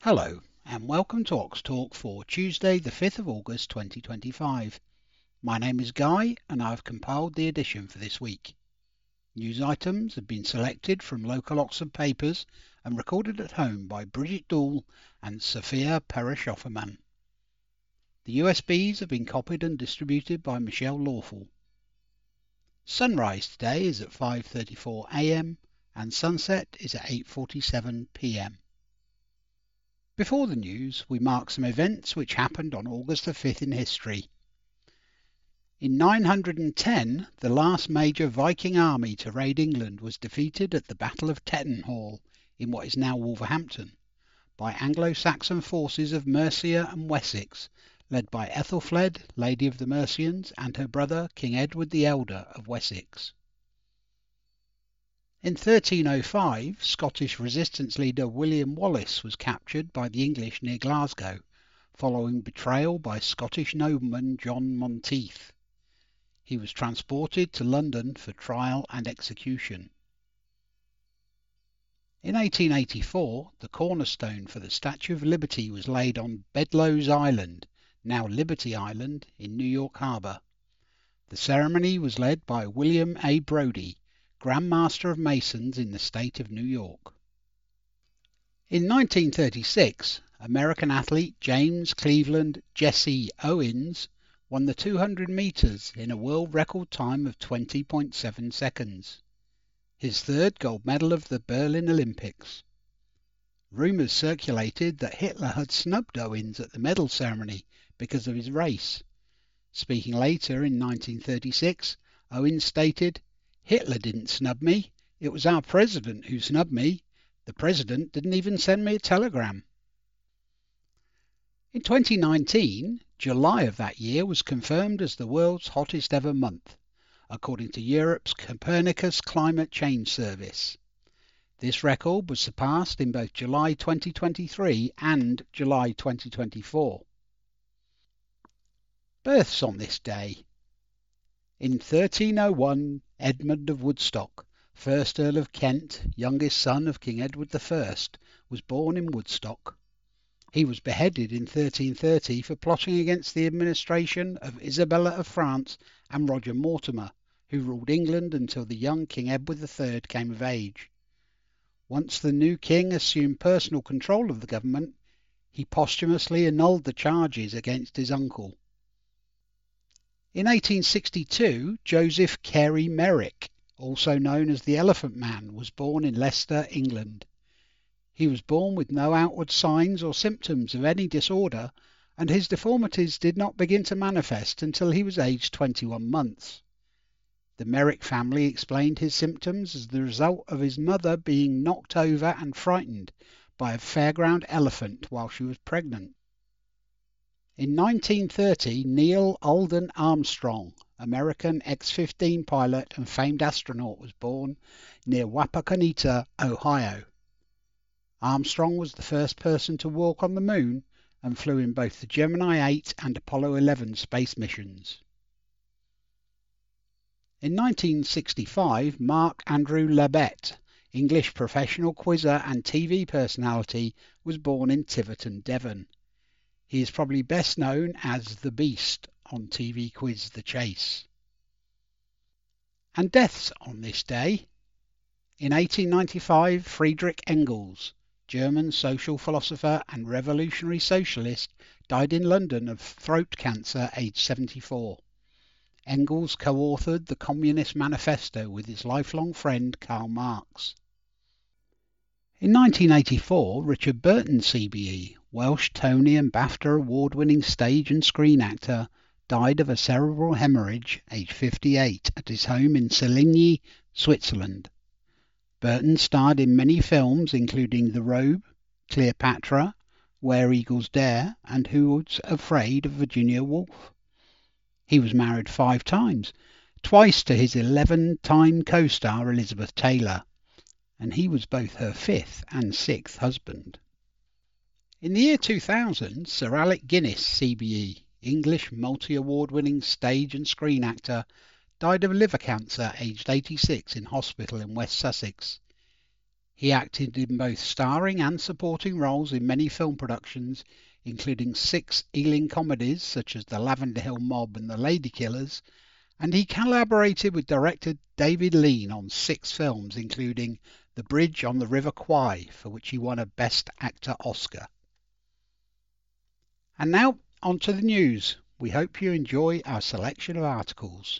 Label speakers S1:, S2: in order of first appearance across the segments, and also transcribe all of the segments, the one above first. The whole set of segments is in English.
S1: Hello, and welcome to Ox Talk for Tuesday, the 5th of August 2025. My name is Guy, and I've compiled the edition for this week. News items have been selected from local Oxford papers and recorded at home by Bridget Dool and Sophia Perish-Offerman. The USBs have been copied and distributed by Michelle Lawful. Sunrise today is at 5:34 a.m. and sunset is at 8:47 p.m. Before the news, we mark some events which happened on August the 5th in history. In 910, the last major Viking army to raid England was defeated at the Battle of Tettenhall in what is now Wolverhampton by Anglo-Saxon forces of Mercia and Wessex, led by Ethelfled, Lady of the Mercians, and her brother King Edward the Elder of Wessex. In 1305, Scottish resistance leader William Wallace was captured by the English near Glasgow, following betrayal by Scottish nobleman John Monteith. He was transported to London for trial and execution. In 1884, the cornerstone for the Statue of Liberty was laid on Bedloe's Island, now Liberty Island, in New York Harbor. The ceremony was led by William A. Brodie, Grand Master of Masons in the state of New York. In 1936, American athlete James Cleveland Jesse Owens won the 200 meters in a world record time of 20.7 seconds, his third gold medal of the Berlin Olympics. Rumors circulated that Hitler had snubbed Owens at the medal ceremony because of his race. Speaking later in 1936, Owens stated, "Hitler didn't snub me. It was our president who snubbed me. The president didn't even send me a telegram." In 2019, July of that year was confirmed as the world's hottest ever month, according to Europe's Copernicus Climate Change Service. This record was surpassed in both July 2023 and July 2024. Births on this day. In 1301, Edmund of Woodstock, 1st Earl of Kent, youngest son of King Edward I, was born in Woodstock. He was beheaded in 1330 for plotting against the administration of Isabella of France and Roger Mortimer, who ruled England until the young King Edward III came of age. Once the new king assumed personal control of the government, he posthumously annulled the charges against his uncle. In 1862, Joseph Carey Merrick, also known as the Elephant Man, was born in Leicester, England. He was born with no outward signs or symptoms of any disorder, and his deformities did not begin to manifest until he was aged 21 months. The Merrick family explained his symptoms as the result of his mother being knocked over and frightened by a fairground elephant while she was pregnant. In 1930, Neil Alden Armstrong, American X-15 pilot and famed astronaut, was born near Wapakoneta, Ohio. Armstrong was the first person to walk on the moon and flew in both the Gemini 8 and Apollo 11 space missions. In 1965, Mark Andrew Labette, English professional quizzer and TV personality, was born in Tiverton, Devon. He is probably best known as The Beast on TV quiz The Chase. And deaths on this day. In 1895, Friedrich Engels, German social philosopher and revolutionary socialist, died in London of throat cancer aged 74. Engels co-authored the Communist Manifesto with his lifelong friend Karl Marx. In 1984, Richard Burton CBE, Welsh Tony and BAFTA award-winning stage and screen actor, died of a cerebral hemorrhage aged 58 at his home in Seligny, Switzerland. Burton starred in many films including The Robe, Cleopatra, Where Eagles Dare, and Who's Afraid of Virginia Woolf. He was married 5 times, twice to his 11-time co-star Elizabeth Taylor, and he was both her 5th and 6th husband. In the year 2000, Sir Alec Guinness CBE, English multi-award winning stage and screen actor, died of liver cancer aged 86 in hospital in West Sussex. He acted in both starring and supporting roles in many film productions, including 6 Ealing comedies such as The Lavender Hill Mob and The Ladykillers, and he collaborated with director David Lean on 6 films, including The Bridge on the River Kwai, for which he won a Best Actor Oscar. And now, on to the news. We hope you enjoy our selection of articles.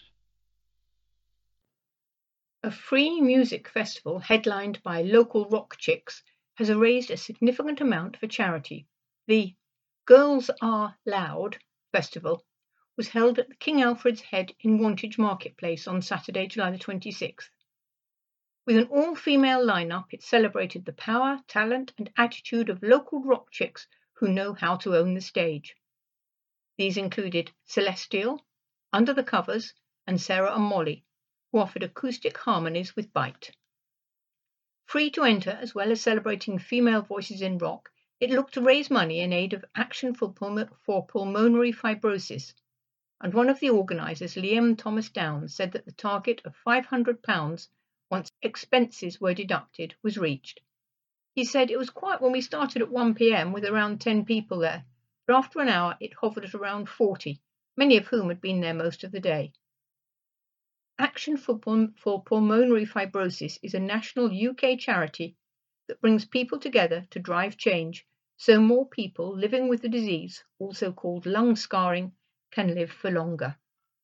S2: A free music festival headlined by local rock chicks has raised a significant amount for charity. The Girls Are Loud festival was held at the King Alfred's Head in Wantage Marketplace on Saturday, July the 26th. With an all-female lineup, it celebrated the power, talent and attitude of local rock chicks who know how to own the stage. These included Celestial, Under the Covers and Sarah and Molly, who offered acoustic harmonies with bite. Free to enter, as well as celebrating female voices in rock, it looked to raise money in aid of Action for Pulmonary Fibrosis, and one of the organisers, Liam Thomas Downs, said that the target of £500, once expenses were deducted, was reached. He said, "It was quiet when we started at 1 p.m. with around 10 people there, but after an hour it hovered at around 40, many of whom had been there most of the day." Action for Pulmonary Fibrosis is a national UK charity that brings people together to drive change so more people living with the disease, also called lung scarring, can live for longer.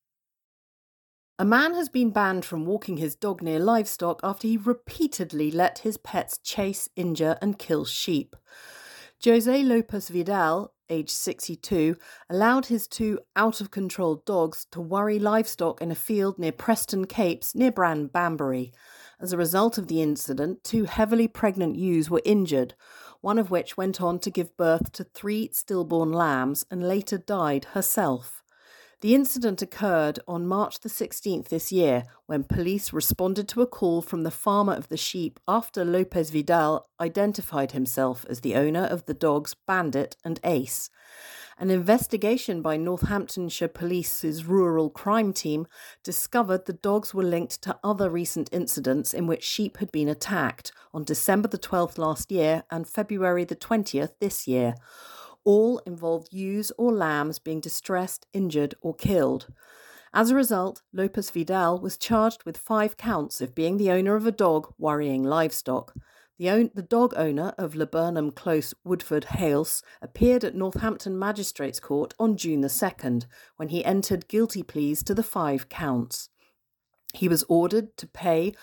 S3: A man has been banned from walking his dog near livestock after he repeatedly let his pets chase, injure and kill sheep. Jose Lopez Vidal, aged 62, allowed his 2 out-of-control dogs to worry livestock in a field near Preston Capes near Banbury. As a result of the incident, 2 heavily pregnant ewes were injured, one of which went on to give birth to 3 stillborn lambs and later died herself. The incident occurred on March the 16th this year when police responded to a call from the farmer of the sheep after Lopez Vidal identified himself as the owner of the dogs Bandit and Ace. An investigation by Northamptonshire Police's rural crime team discovered the dogs were linked to other recent incidents in which sheep had been attacked on December the 12th last year and February the 20th this year. All involved ewes or lambs being distressed, injured or killed. As a result, Lopez Vidal was charged with 5 counts of being the owner of a dog worrying livestock. The dog owner of Laburnum Close, Woodford Hales, appeared at Northampton Magistrates Court on June the 2nd, when he entered guilty pleas to the 5 counts. He was ordered to pay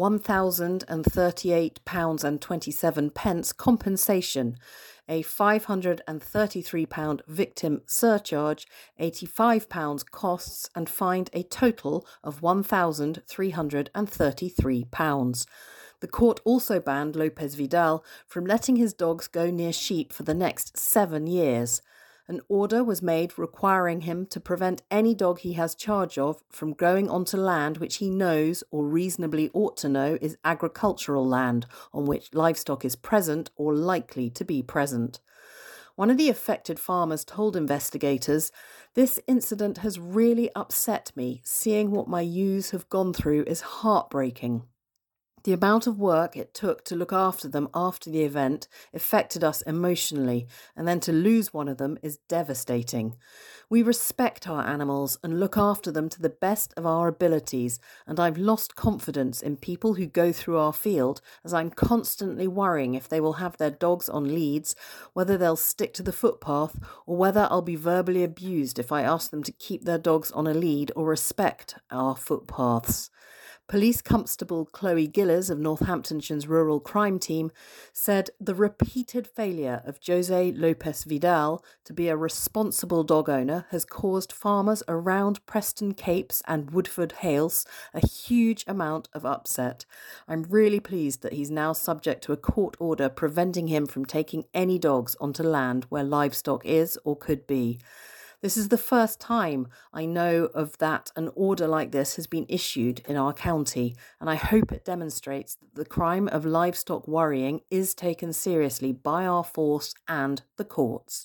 S3: £1,038.27 compensation, a £533 victim surcharge, £85 costs, and fined a total of £1,333. The court also banned Lopez Vidal from letting his dogs go near sheep for the next 7 years. An order was made requiring him to prevent any dog he has charge of from going onto land which he knows or reasonably ought to know is agricultural land on which livestock is present or likely to be present. One of the affected farmers told investigators, "This incident has really upset me. Seeing what my ewes have gone through is heartbreaking. The amount of work it took to look after them after the event affected us emotionally, and then to lose one of them is devastating. We respect our animals and look after them to the best of our abilities, and I've lost confidence in people who go through our field, as I'm constantly worrying if they will have their dogs on leads, whether they'll stick to the footpath, or whether I'll be verbally abused if I ask them to keep their dogs on a lead or respect our footpaths." Police Constable Chloe Gillers of Northamptonshire's rural crime team said the repeated failure of Jose Lopez Vidal to be a responsible dog owner has caused farmers around Preston Capes and Woodford Hales a huge amount of upset. I'm really pleased that he's now subject to a court order preventing him from taking any dogs onto land where livestock is or could be. This is the first time I know of that an order like this has been issued in our county, and I hope it demonstrates that the crime of livestock worrying is taken seriously by our force and the courts.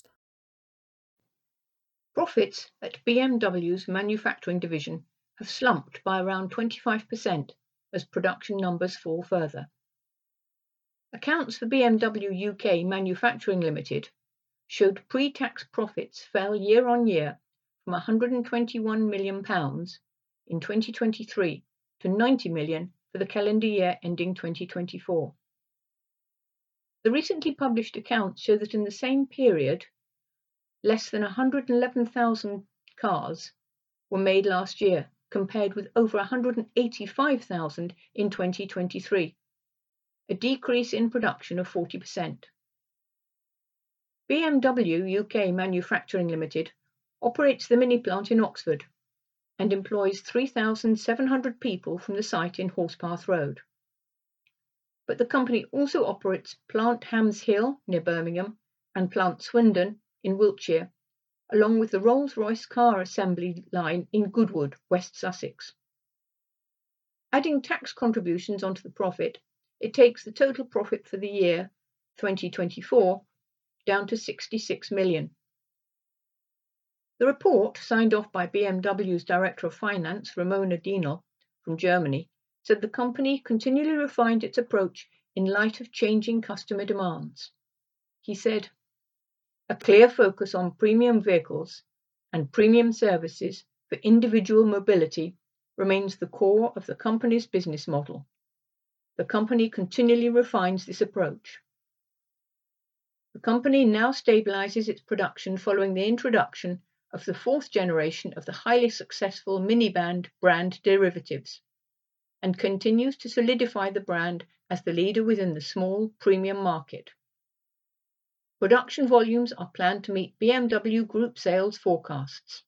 S2: Profits at BMW's manufacturing division have slumped by around 25% as production numbers fall further. Accounts for BMW UK Manufacturing Limited showed pre-tax profits fell year on year from £121 million in 2023 to £90 million for the calendar year ending 2024. The recently published accounts show that in the same period, less than 111,000 cars were made last year, compared with over 185,000 in 2023, a decrease in production of 40%. BMW UK Manufacturing Limited operates the mini plant in Oxford and employs 3,700 people from the site in Horsepath Road. But the company also operates Plant Hams Hill near Birmingham and Plant Swindon in Wiltshire, along with the Rolls-Royce car assembly line in Goodwood, West Sussex. Adding tax contributions onto the profit, it takes the total profit for the year 2024 down to £66 million. The report, signed off by BMW's Director of Finance, Ramona Dienel, from Germany, said the company continually refined its approach in light of changing customer demands. He said, "A clear focus on premium vehicles and premium services for individual mobility remains the core of the company's business model. The company continually refines this approach." The company now stabilizes its production following the introduction of the fourth generation of the highly successful minivan brand derivatives, and continues to solidify the brand as the leader within the small premium market. Production volumes are planned to meet BMW Group sales forecasts.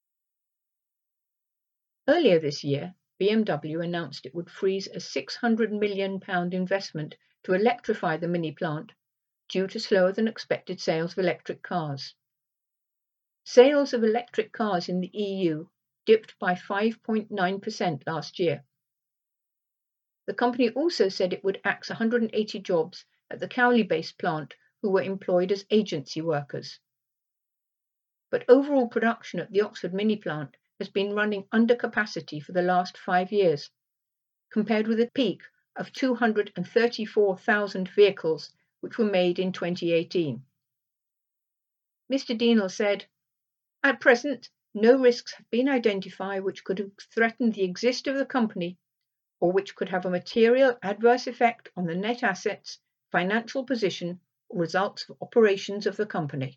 S2: Earlier this year, BMW announced it would freeze a £600 million investment to electrify the mini plant due to slower than expected sales of electric cars. Sales of electric cars in the EU dipped by 5.9% last year. The company also said it would axe 180 jobs at the Cowley-based plant who were employed as agency workers. But overall production at the Oxford mini plant has been running under capacity for the last 5 years, compared with a peak of 234,000 vehicles which were made in 2018. Mr. Dienel said, "At present, no risks have been identified which could threaten the existence of the company or which could have a material adverse effect on the net assets, financial position, or results of operations of the company."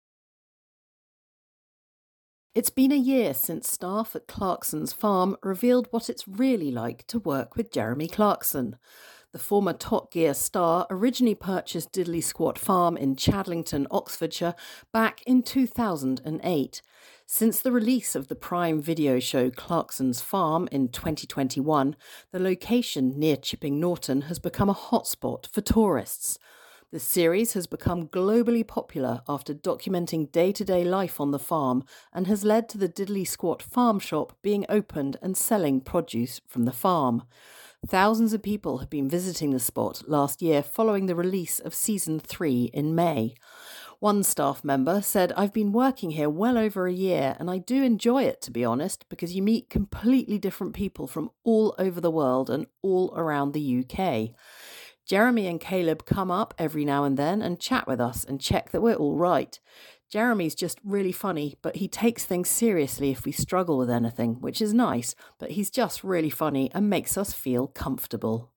S3: It's been a year since staff at Clarkson's farm revealed what it's really like to work with Jeremy Clarkson. The former Top Gear star originally purchased Diddley Squat Farm in Chadlington, Oxfordshire, back in 2008. Since the release of the Prime Video show Clarkson's Farm in 2021, the location near Chipping Norton has become a hotspot for tourists. The series has become globally popular after documenting day-to-day life on the farm and has led to the Diddley Squat Farm Shop being opened and selling produce from the farm. Thousands of people have been visiting the spot last year following the release of Season 3 in May. One staff member said, "I've been working here well over a year and I do enjoy it, to be honest, because you meet completely different people from all over the world and all around the UK. Jeremy and Caleb come up every now and then and chat with us and check that we're all right. Jeremy's just really funny, but he takes things seriously if we struggle with anything, which is nice, but he's just really funny and makes us feel comfortable."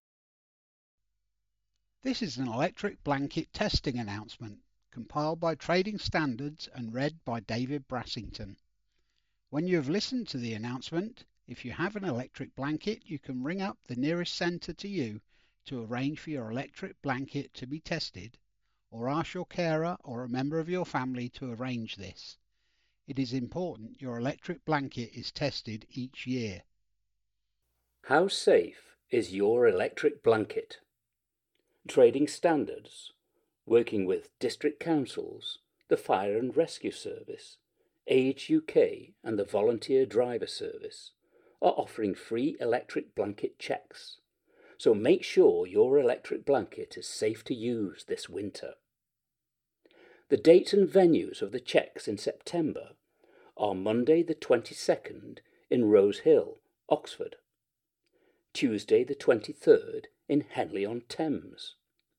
S1: This is an electric blanket testing announcement, compiled by Trading Standards and read by David Brassington. When you have listened to the announcement, if you have an electric blanket, you can ring up the nearest centre to you to arrange for your electric blanket to be tested, or ask your carer or a member of your family to arrange this. It is important your electric blanket is tested each year.
S4: How safe is your electric blanket? Trading Standards, working with district councils, the Fire and Rescue Service, Age UK and the Volunteer Driver Service, are offering free electric blanket checks. So make sure your electric blanket is safe to use this winter. The dates and venues of the checks in September are Monday the 22nd in Rose Hill, Oxford, Tuesday the 23rd in Henley-on-Thames,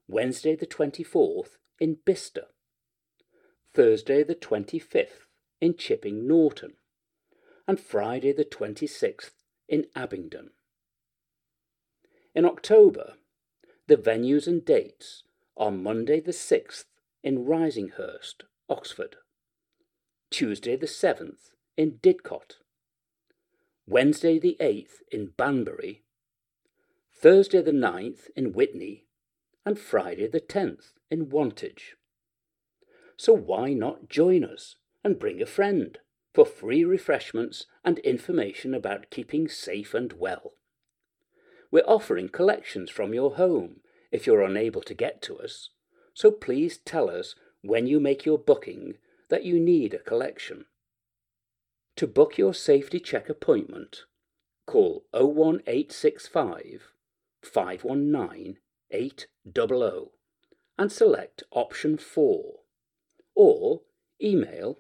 S4: Wednesday the 24th in Bicester, Thursday the 25th in Chipping Norton, and Friday the 26th in Abingdon. In October, the venues and dates are Monday the 6th in Risinghurst, Oxford, Tuesday the 7th in Didcot, Wednesday the 8th in Banbury, Thursday the 9th in Witney, and Friday the 10th in Wantage. So why not join us and bring a friend for free refreshments and information about keeping safe and well? We're offering collections from your home if you're unable to get to us, so please tell us when you make your booking that you need a collection. To book your safety check appointment, call 01865 519 800 and select option 4, or email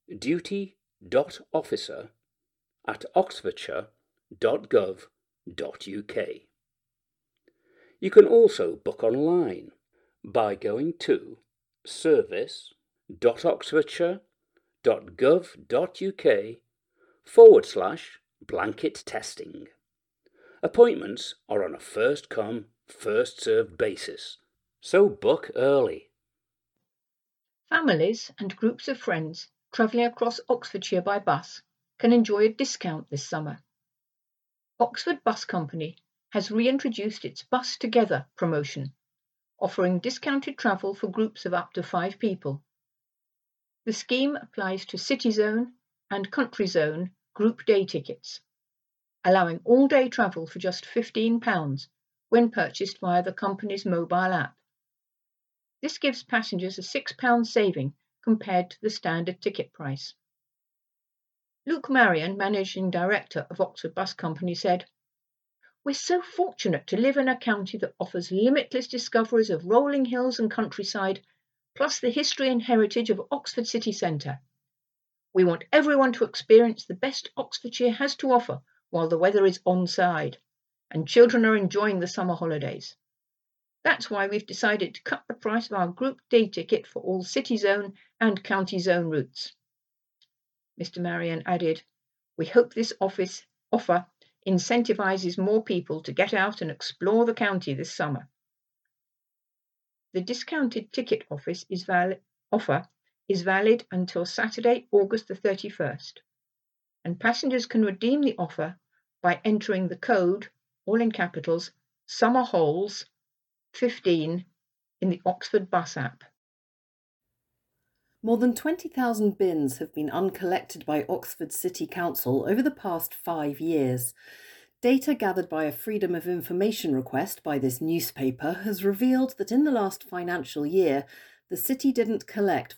S4: duty.officer@oxfordshire.gov.uk. You can also book online by going to service.oxfordshire.gov.uk/blanket testing. Appointments are on a first-come, first-served basis, so book early.
S2: Families and groups of friends travelling across Oxfordshire by bus can enjoy a discount this summer. Oxford Bus Company has reintroduced its Bus Together promotion, offering discounted travel for groups of up to 5 people. The scheme applies to City Zone and Country Zone group day tickets, allowing all-day travel for just £15 when purchased via the company's mobile app. This gives passengers a £6 saving compared to the standard ticket price. Luke Marion, Managing Director of Oxford Bus Company, said, "We're so fortunate to live in a county that offers limitless discoveries of rolling hills and countryside, plus the history and heritage of Oxford city centre. We want everyone to experience the best Oxfordshire has to offer while the weather is onside and children are enjoying the summer holidays. That's why we've decided to cut the price of our group day ticket for all City Zone and County Zone routes." Mr. Marion added, "We hope this offer incentivises more people to get out and explore the county this summer." The discounted ticket offer is valid until Saturday, August the 31st, and passengers can redeem the offer by entering the code, all in capitals, SUMMERHOLES15 in the Oxford Bus app.
S3: More than 20,000 bins have been uncollected by Oxford City Council over the past 5 years. Data gathered by a Freedom of Information request by this newspaper has revealed that in the last financial year, the city didn't collect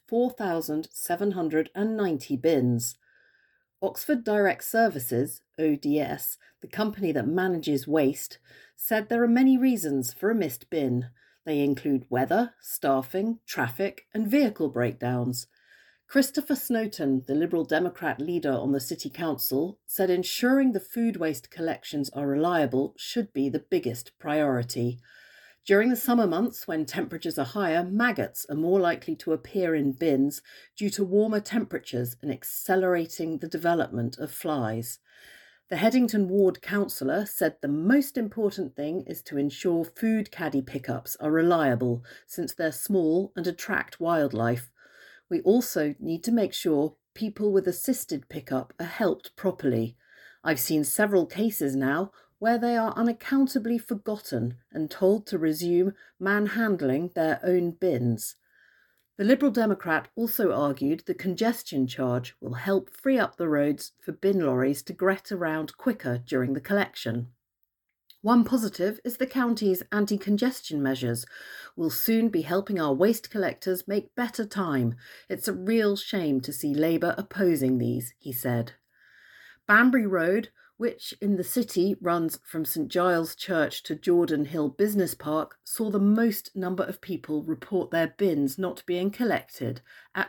S3: 4,790 bins. Oxford Direct Services, ODS, the company that manages waste, said there are many reasons for a missed bin. They include weather, staffing, traffic, and vehicle breakdowns. Christopher Snowton, the Liberal Democrat leader on the City Council, said ensuring the food waste collections are reliable should be the biggest priority. During the summer months, when temperatures are higher, maggots are more likely to appear in bins due to warmer temperatures and accelerating the development of flies. The Headington Ward councillor said the most important thing is to ensure food caddy pickups are reliable, since they're small and attract wildlife. We also need to make sure people with assisted pickup are helped properly. I've seen several cases now where they are unaccountably forgotten and told to resume manhandling their own bins. The Liberal Democrat also argued the congestion charge will help free up the roads for bin lorries to get around quicker during the collection. One positive is the county's anti-congestion measures will soon be helping our waste collectors make better time. It's a real shame to see Labour opposing these, he said. Banbury Road, which in the city runs from St Giles Church to Jordan Hill Business Park, saw the most number of people report their bins not being collected at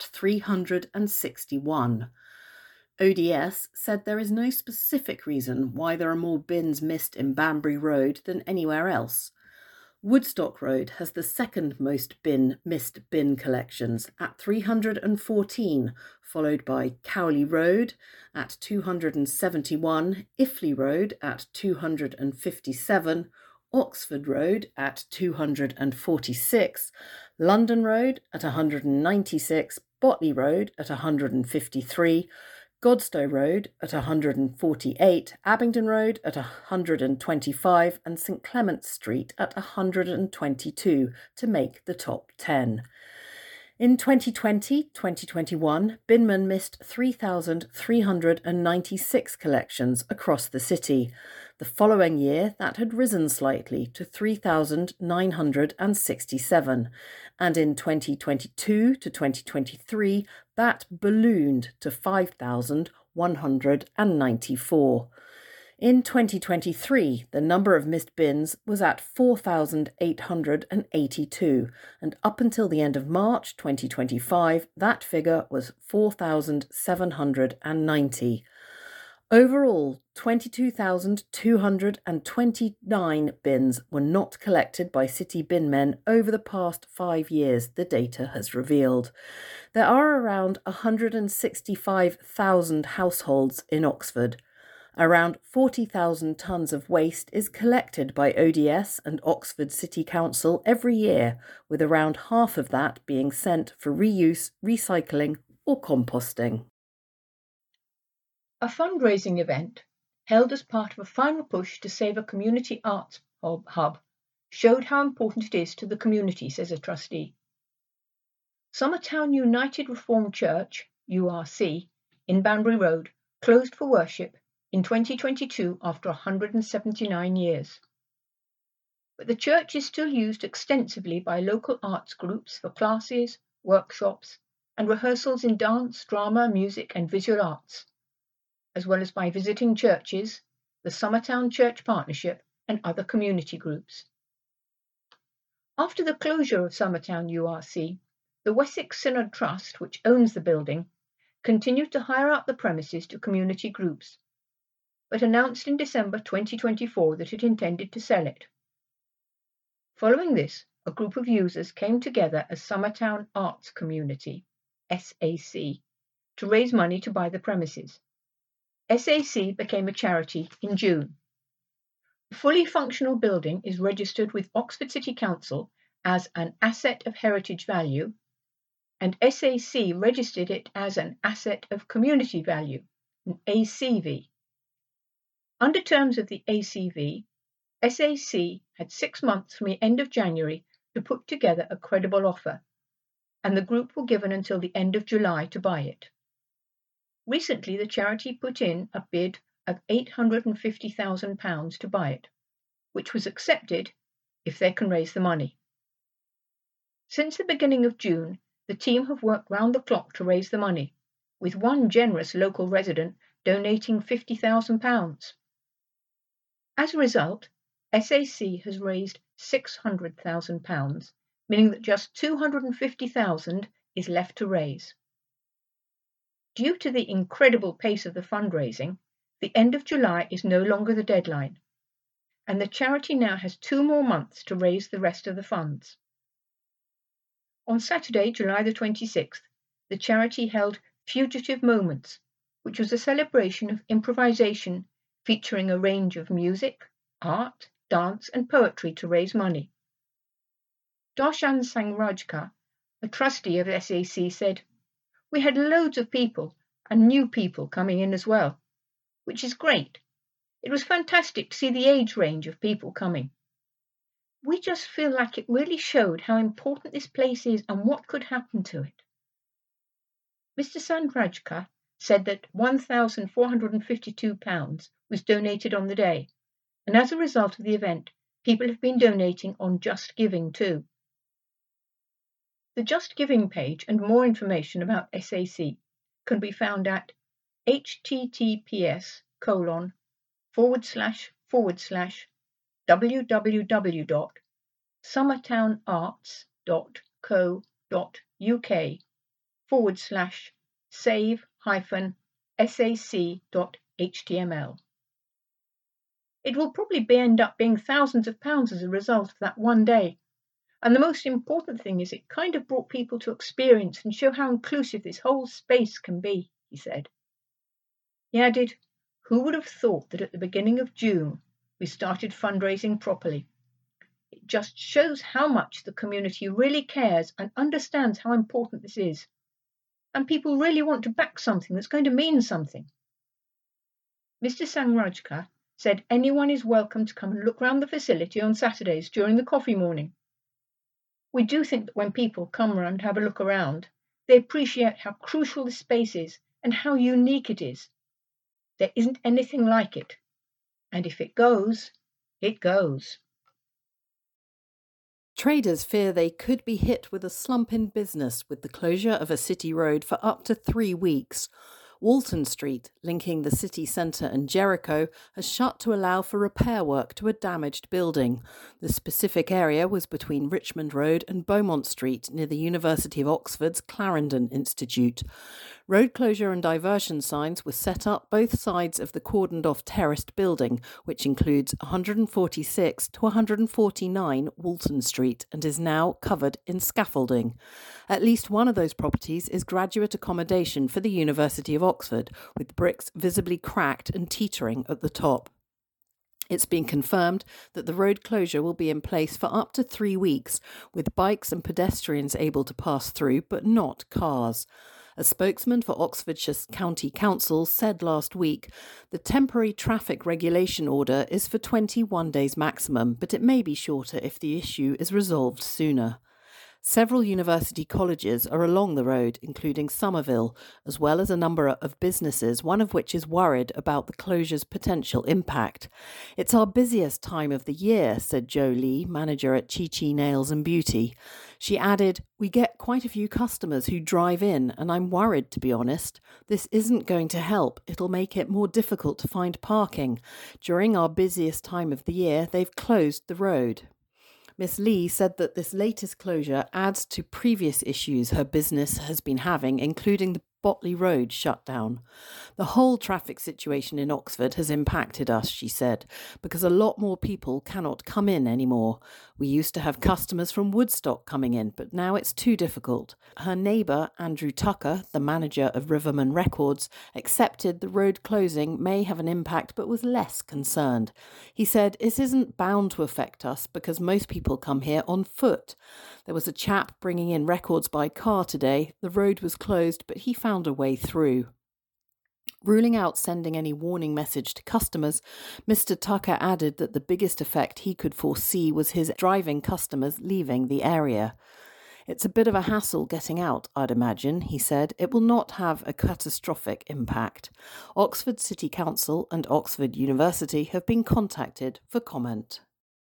S3: 361. ODS said there is no specific reason why there are more bins missed in Banbury Road than anywhere else. Woodstock Road has the second most missed bin collections at 314, followed by Cowley Road at 271, Iffley Road at 257, Oxford Road at 246, London Road at 196, Botley Road at 153, Godstow Road at 148, Abingdon Road at 125 and St Clement's Street at 122 to make the top 10. In 2020-2021, Binman missed 3,396 collections across the city. The following year, that had risen slightly to 3,967, and in 2022 to 2023, that ballooned to 5,194. In 2023, the number of missed bins was at 4,882, and up until the end of March 2025, that figure was 4,790. Overall, 22,229 bins were not collected by city bin men over the past 5 years, the data has revealed. There are around 165,000 households in Oxford. Around 40,000 tonnes of waste is collected by ODS and Oxford City Council every year, with around half of that being sent for reuse, recycling or composting.
S2: A fundraising event held as part of a final push to save a community arts hub showed how important it is to the community, says a trustee. Summertown United Reformed Church, URC, in Banbury Road closed for worship in 2022 after 179 years. But the church is still used extensively by local arts groups for classes, workshops, and rehearsals in dance, drama, music, and visual arts, as well as by visiting churches, the Summertown Church Partnership, and other community groups. After the closure of Summertown URC, the Wessex Synod Trust, which owns the building, continued to hire out the premises to community groups, but announced in December 2024 that it intended to sell it. Following this, a group of users came together as Summertown Arts Community, SAC, to raise money to buy the premises. SAC became a charity in June. The fully functional building is registered with Oxford City Council as an Asset of Heritage Value, and SAC registered it as an Asset of Community Value, an ACV. Under terms of the ACV, SAC had 6 months from the end of January to put together a credible offer, and the group were given until the end of July to buy it. Recently, the charity put in a bid of £850,000 to buy it, which was accepted if they can raise the money. Since the beginning of June, the team have worked round the clock to raise the money, with one generous local resident donating £50,000. As a result, SAC has raised £600,000, meaning that just £250,000 is left to raise. Due to the incredible pace of the fundraising, the end of July is no longer the deadline, and the charity now has 2 more months to raise the rest of the funds. On Saturday, July the 26th, the charity held Fugitive Moments, which was a celebration of improvisation featuring a range of music, art, dance, and poetry to raise money. Darshan Sangrajka, a trustee of SAC, said, "We had loads of people and new people coming in as well, which is great. It was fantastic to see the age range of people coming. We just feel like it really showed how important this place is and what could happen to it." Mr. Sangrajka said that £1,452 was donated on the day, and as a result of the event, people have been donating on Just Giving too. The Just Giving page and more information about SAC can be found at https://www.summertownarts.co.uk/save-sac.html. It will probably end up being thousands of pounds as a result of that one day. And the most important thing is it kind of brought people to experience and show how inclusive this whole space can be, he said. He added, who would have thought that at the beginning of June we started fundraising properly? It just shows how much the community really cares and understands how important this is. And people really want to back something that's going to mean something. Mr. Sangrajka said anyone is welcome to come and look round the facility on Saturdays during the coffee morning. We do think that when people come around and have a look around, they appreciate how crucial this space is and how unique it is. There isn't anything like it. And if it goes, it goes.
S3: Traders fear they could be hit with a slump in business with the closure of a city road for up to 3 weeks. Walton Street, linking the city centre and Jericho, has shut to allow for repair work to a damaged building. The specific area was between Richmond Road and Beaumont Street near the University of Oxford's Clarendon Institute. Road closure and diversion signs were set up both sides of the cordoned-off terraced building, which includes 146 to 149 Walton Street and is now covered in scaffolding. At least one of those properties is graduate accommodation for the University of Oxford, with bricks visibly cracked and teetering at the top. It's been confirmed that the road closure will be in place for up to 3 weeks, with bikes and pedestrians able to pass through, but not cars. A spokesman for Oxfordshire County Council said last week the temporary traffic regulation order is for 21 days maximum, but it may be shorter if the issue is resolved sooner. Several university colleges are along the road, including Somerville, as well as a number of businesses, one of which is worried about the closure's potential impact. It's our busiest time of the year, said Jo Lee, manager at Chi Chi Nails and Beauty. She added, we get quite a few customers who drive in, and I'm worried, to be honest. This isn't going to help. It'll make it more difficult to find parking. During our busiest time of the year, they've closed the road. Miss Lee said that this latest closure adds to previous issues her business has been having, including the Botley Road shutdown. The whole traffic situation in Oxford has impacted us, she said, because a lot more people cannot come in anymore. We used to have customers from Woodstock coming in, but now it's too difficult. Her neighbour, Andrew Tucker, the manager of Riverman Records, accepted the road closing may have an impact but was less concerned. He said, it isn't bound to affect us because most people come here on foot. There was a chap bringing in records by car today. The road was closed, but he found a way through. Ruling out sending any warning message to customers, Mr. Tucker added that the biggest effect he could foresee was his driving customers leaving the area. It's a bit of a hassle getting out, I'd imagine, he said. It will not have a catastrophic impact. Oxford City Council and Oxford University have been contacted for comment.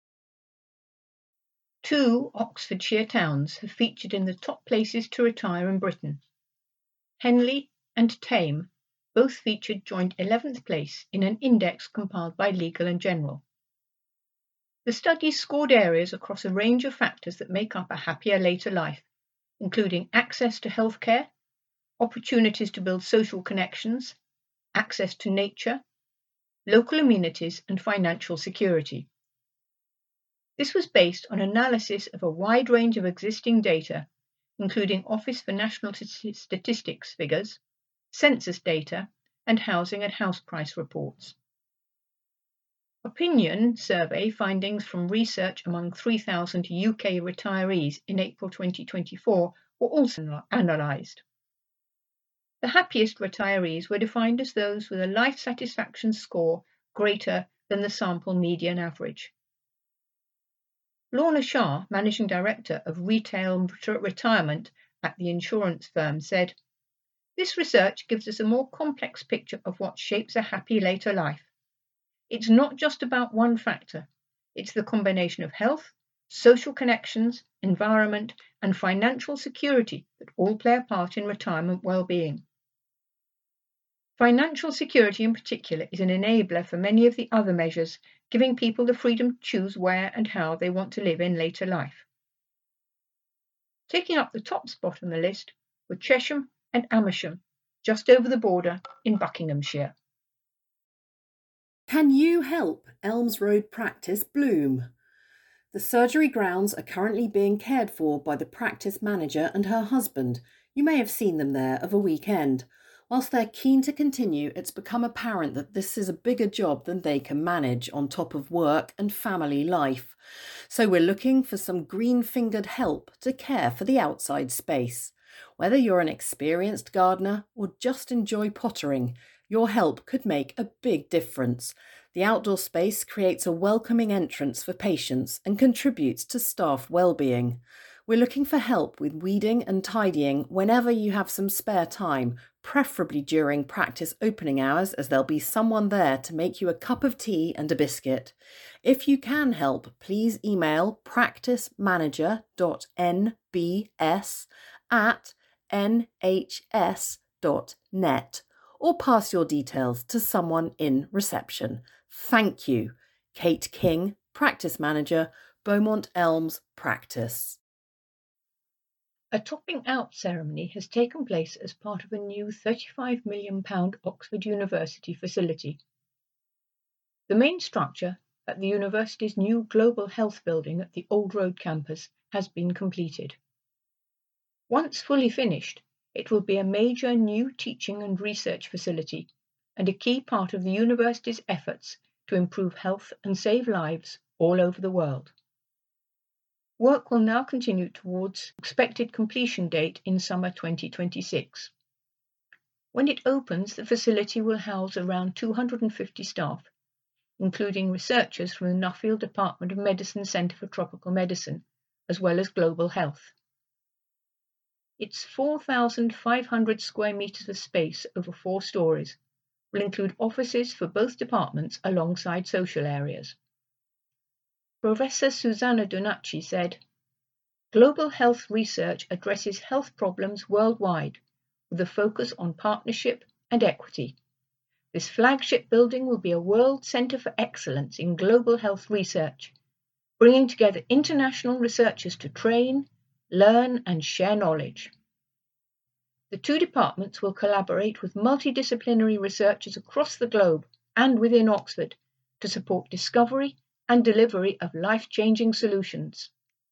S2: 2 Oxfordshire towns have featured in the top places to retire in Britain. Henley and Thame both featured joint 11th place in an index compiled by Legal and General. The study scored areas across a range of factors that make up a happier later life, including access to healthcare, opportunities to build social connections, access to nature, local amenities, and financial security. This was based on analysis of a wide range of existing data, including Office for National Statistics figures, census data, and housing and house price reports. Opinion survey findings from research among 3,000 UK retirees in April 2024 were also analysed. The happiest retirees were defined as those with a life satisfaction score greater than the sample median average. Lorna Shah, Managing Director of Retail Retirement at the insurance firm, said, "This research gives us a more complex picture of what shapes a happy later life. It's not just about one factor. It's the combination of health, social connections, environment, and financial security that all play a part in retirement well-being. Financial security in particular is an enabler for many of the other measures, giving people the freedom to choose where and how they want to live in later life." Taking up the top spot on the list were Chesham and Amersham, just over the border in Buckinghamshire.
S3: Can you help Elms Road practice bloom? The surgery grounds are currently being cared for by the practice manager and her husband. You may have seen them there of a weekend. Whilst they're keen to continue, it's become apparent that this is a bigger job than they can manage on top of work and family life. So we're looking for some green-fingered help to care for the outside space. Whether you're an experienced gardener or just enjoy pottering, your help could make a big difference. The outdoor space creates a welcoming entrance for patients and contributes to staff well-being. We're looking for help with weeding and tidying whenever you have some spare time, preferably during practice opening hours, as there'll be someone there to make you a cup of tea and a biscuit. If you can help, please email practicemanager.nbs@nhs.net or pass your details to someone in reception. Thank you. Kate King, Practice Manager, Beaumont Elms Practice.
S2: A topping out ceremony has taken place as part of a new £35 million Oxford University facility. The main structure at the university's new Global Health building at the Old Road campus has been completed. Once fully finished, it will be a major new teaching and research facility and a key part of the university's efforts to improve health and save lives all over the world. Work will now continue towards expected completion date in summer 2026. When it opens, the facility will house around 250 staff, including researchers from the Nuffield Department of Medicine Centre for Tropical Medicine, as well as Global Health. Its 4,500 square metres of space over 4 stories will include offices for both departments alongside social areas. Professor Susanna Donacci said, "Global health research addresses health problems worldwide with a focus on partnership and equity. This flagship building will be a world centre for excellence in global health research, bringing together international researchers to train, learn and share knowledge. The 2 departments will collaborate with multidisciplinary researchers across the globe and within Oxford to support discovery and delivery of life-changing solutions."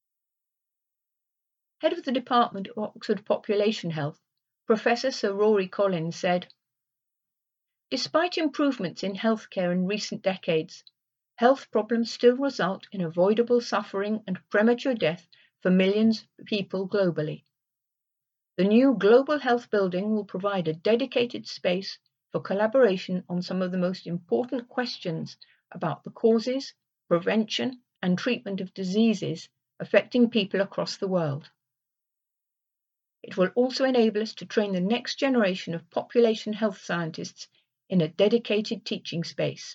S2: Head of the Department of Oxford Population Health, Professor Sir Rory Collins said, "Despite improvements in healthcare in recent decades, health problems still result in avoidable suffering and premature death for millions of people globally. The new Global Health building will provide a dedicated space for collaboration on some of the most important questions about the causes, prevention and treatment of diseases affecting people across the world. It will also enable us to train the next generation of population health scientists in a dedicated teaching space."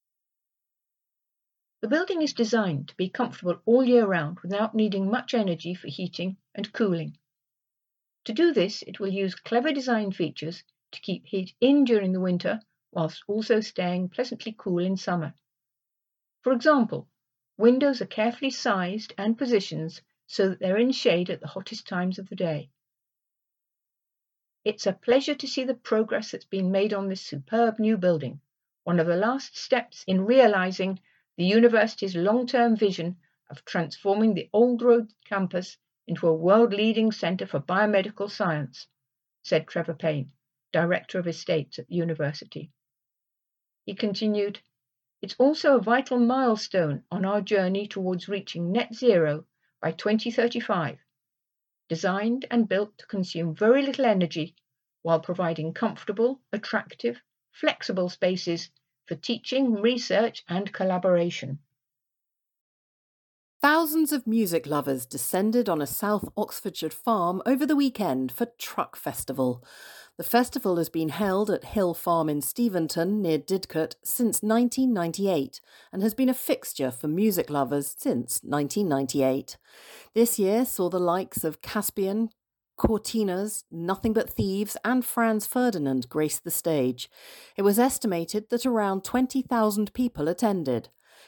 S2: The building is designed to be comfortable all year round without needing much energy for heating and cooling. To do this, it will use clever design features to keep heat in during the winter whilst also staying pleasantly cool in summer. For example, windows are carefully sized and positioned so that they're in shade at the hottest times of the day. "It's a pleasure to see the progress that's been made on this superb new building, one of the last steps in realising the university's long-term vision of transforming the Old Road campus into a world-leading centre for biomedical science," said Trevor Payne, Director of Estates at the university. He continued, "It's also a vital milestone on our journey towards reaching net zero by 2035, designed and built to consume very little energy while providing comfortable, attractive, flexible spaces for teaching, research and collaboration."
S3: Thousands of music lovers descended on a South Oxfordshire farm over the weekend for Truck Festival. The festival has been held at Hill Farm in Steventon, near Didcot, since 1998 and has been a fixture for music lovers since 1998. This year saw the likes of Caspian, Cortinas, Nothing But Thieves and Franz Ferdinand grace the stage. It was estimated that around 20,000 people attended.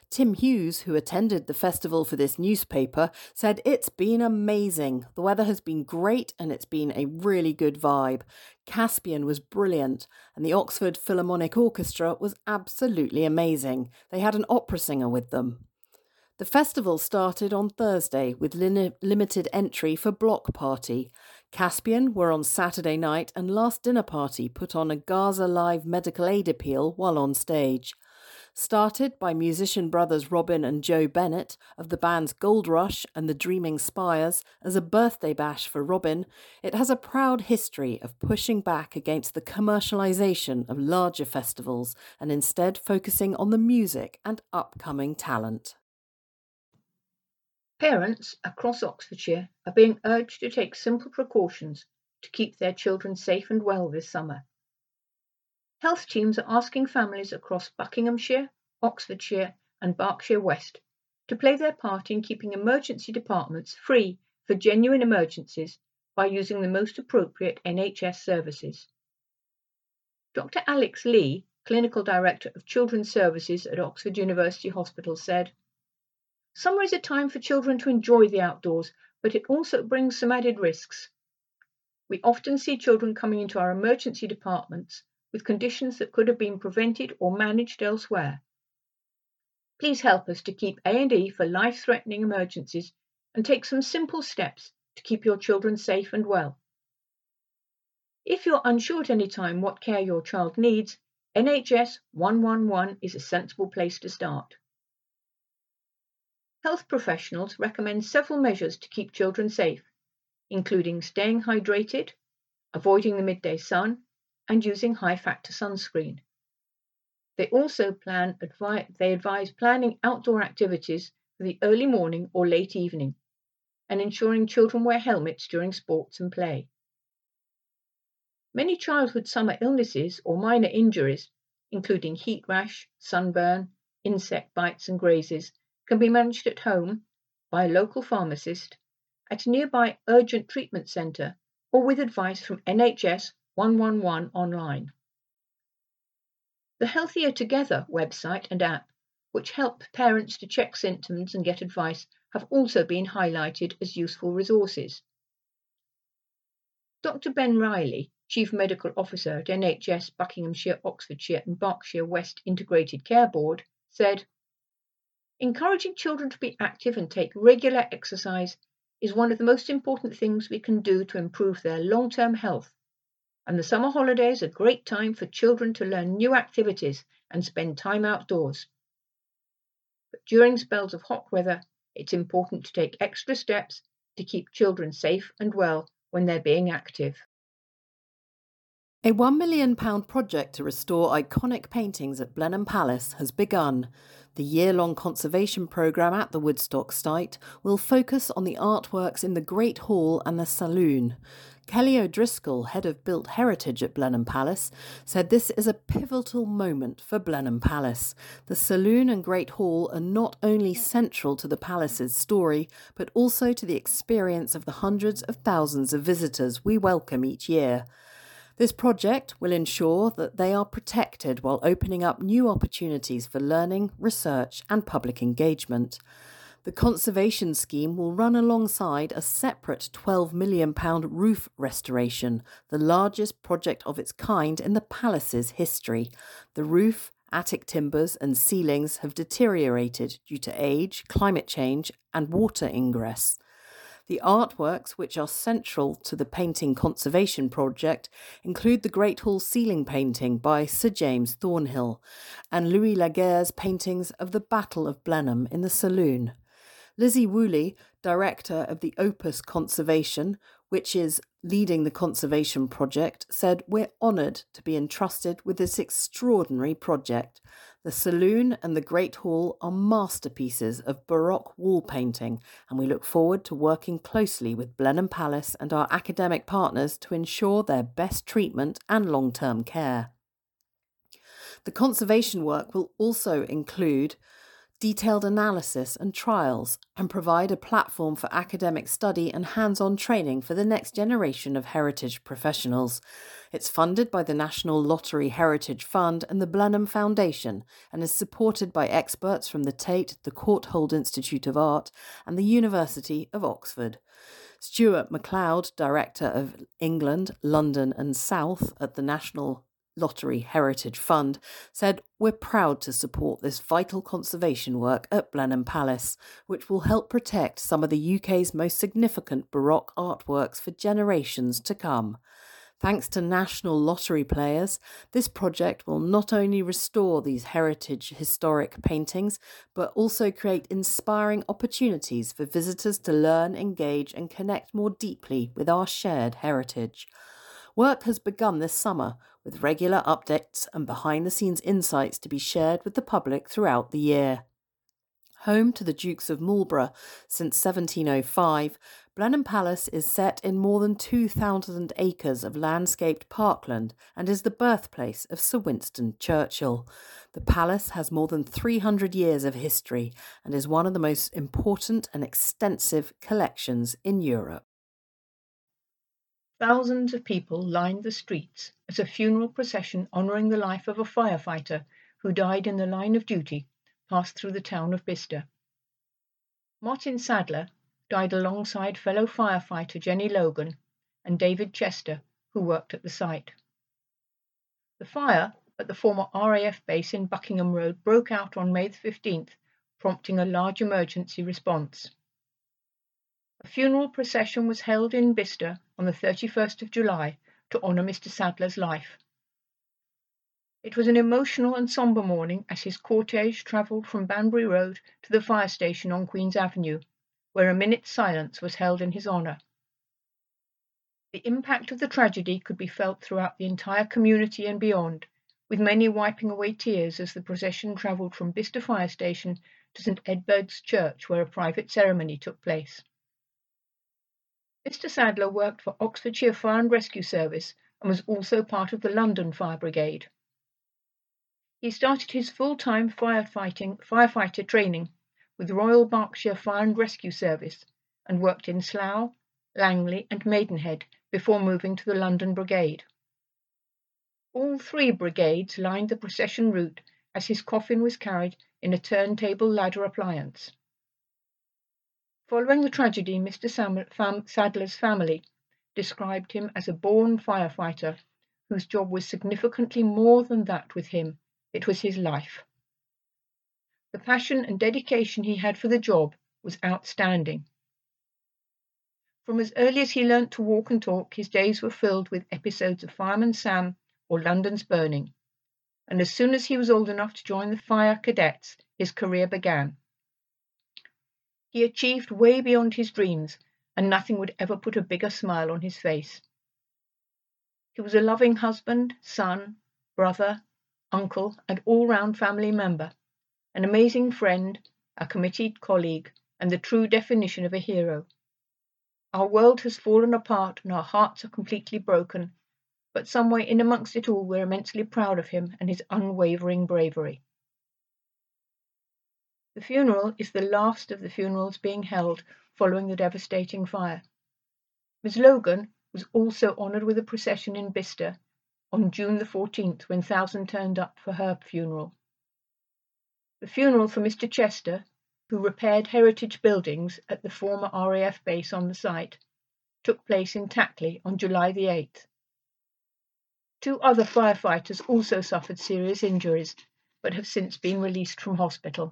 S3: Tim Hughes, who attended the festival for this newspaper, said it's been amazing. The weather has been great and it's been a really good vibe. Caspian was brilliant and the Oxford Philharmonic Orchestra was absolutely amazing. They had an opera singer with them. The festival started on Thursday with limited entry for Block Party. Caspian were on Saturday night and Last Dinner Party put on a Gaza Live medical aid appeal while on stage. Started by musician brothers Robin and Joe Bennett of the bands Gold Rush and the Dreaming Spires as a birthday bash for Robin, it has a proud history of pushing back against the commercialisation of larger festivals and instead focusing on the music and upcoming talent.
S2: Parents across Oxfordshire are being urged to take simple precautions to keep their children safe and well this summer. Health teams are asking families across Buckinghamshire, Oxfordshire and Berkshire West to play their part in keeping emergency departments free for genuine emergencies by using the most appropriate NHS services. Dr. Alex Lee, Clinical Director of Children's Services at Oxford University Hospital, said, "Summer is a time for children to enjoy the outdoors, but it also brings some added risks. We often see children coming into our emergency departments with conditions that could have been prevented or managed elsewhere. Please help us to keep A&E for life-threatening emergencies and take some simple steps to keep your children safe and well. If you're unsure at any time what care your child needs, NHS 111 is a sensible place to start." Health professionals recommend several measures to keep children safe, including staying hydrated, avoiding the midday sun, and using high-factor sunscreen. They also advise planning outdoor activities for the early morning or late evening, and ensuring children wear helmets during sports and play. Many childhood summer illnesses or minor injuries, including heat rash, sunburn, insect bites and grazes, can be managed at home, by a local pharmacist, at a nearby urgent treatment centre, or with advice from NHS 111 online. The Healthier Together website and app, which help parents to check symptoms and get advice, have also been highlighted as useful resources. Dr. Ben Riley, Chief Medical Officer at NHS Buckinghamshire, Oxfordshire and Berkshire West Integrated Care Board, said, "Encouraging children to be active and take regular exercise is one of the most important things we can do to improve their long-term health, and the summer holidays are a great time for children to learn new activities and spend time outdoors. But during spells of hot weather, it's important to take extra steps to keep children safe and well when they're being active."
S3: A £1 million project to restore iconic paintings at Blenheim Palace has begun. The year-long conservation programme at the Woodstock site will focus on the artworks in the Great Hall and the saloon. Kelly O'Driscoll, head of Built Heritage at Blenheim Palace, said this is a pivotal moment for Blenheim Palace. The saloon and Great Hall are not only central to the palace's story, but also to the experience of the hundreds of thousands of visitors we welcome each year. This project will ensure that they are protected while opening up new opportunities for learning, research and public engagement. The conservation scheme will run alongside a separate £12 million roof restoration, the largest project of its kind in the palace's history. The roof, attic timbers and ceilings have deteriorated due to age, climate change and water ingress. The artworks, which are central to the painting conservation project, include the Great Hall ceiling painting by Sir James Thornhill and Louis Laguerre's paintings of the Battle of Blenheim in the saloon. Lizzie Woolley, director of the Opus Conservation, which is leading the conservation project, said, "We're honoured to be entrusted with this extraordinary project. The saloon and the Great Hall are masterpieces of Baroque wall painting, and we look forward to working closely with Blenheim Palace and our academic partners to ensure their best treatment and long-term care." The conservation work will also include detailed analysis and trials, and provide a platform for academic study and hands-on training for the next generation of heritage professionals. It's funded by the National Lottery Heritage Fund and the Blenheim Foundation, and is supported by experts from the Tate, the Courtauld Institute of Art, and the University of Oxford. Stuart MacLeod, Director of England, London and South at the National Lottery Heritage Fund, said, "We're proud to support this vital conservation work at Blenheim Palace, which will help protect some of the UK's most significant Baroque artworks for generations to come." Thanks to National Lottery players, this project will not only restore these heritage historic paintings, but also create inspiring opportunities for visitors to learn, engage and connect more deeply with our shared heritage. Work has begun this summer, with regular updates and behind-the-scenes insights to be shared with the public throughout the year. Home to the Dukes of Marlborough since 1705, Blenheim Palace is set in more than 2,000 acres of landscaped parkland and is the birthplace of Sir Winston Churchill. The palace has more than 300 years of history and is one of the most important and extensive collections in Europe.
S2: Thousands of people lined the streets as a funeral procession honouring the life of a firefighter who died in the line of duty passed through the town of Bicester. Martin Sadler died alongside fellow firefighter Jenny Logan and David Chester, who worked at the site. The fire at the former RAF base in Buckingham Road broke out on May 15th, prompting a large emergency response. A funeral procession was held in Bicester on the 31st of July to honour Mr. Sadler's life. It was an emotional and sombre morning as his cortege travelled from Banbury Road to the fire station on Queen's Avenue, where a minute's silence was held in his honour. The impact of the tragedy could be felt throughout the entire community and beyond, with many wiping away tears as the procession travelled from Bicester Fire Station to St Edmund's Church, where a private ceremony took place. Mr. Sadler worked for Oxfordshire Fire and Rescue Service and was also part of the London Fire Brigade. He started his full-time firefighter training with Royal Berkshire Fire and Rescue Service and worked in Slough, Langley and Maidenhead before moving to the London Brigade. All three brigades lined the procession route as his coffin was carried in a turntable ladder appliance. Following the tragedy, Mr. Sadler's family described him as a born firefighter whose job was significantly more than that with him. It was his life. The passion and dedication he had for the job was outstanding. From as early as he learnt to walk and talk, his days were filled with episodes of Fireman Sam or London's Burning, and as soon as he was old enough to join the fire cadets, his career began. He achieved way beyond his dreams, and nothing would ever put a bigger smile on his face. He was a loving husband, son, brother, uncle, and all-round family member, an amazing friend, a committed colleague, and the true definition of a hero. Our world has fallen apart and our hearts are completely broken, but somewhere in amongst it all we're immensely proud of him and his unwavering bravery. The funeral is the last of the funerals being held following the devastating fire. Ms. Logan was also honoured with a procession in Bicester on June the 14th when thousands turned up for her funeral. The funeral for Mr. Chester, who repaired heritage buildings at the former RAF base on the site, took place in Tackley on July the 8th. 2 other firefighters also suffered serious injuries, but have since been released from hospital.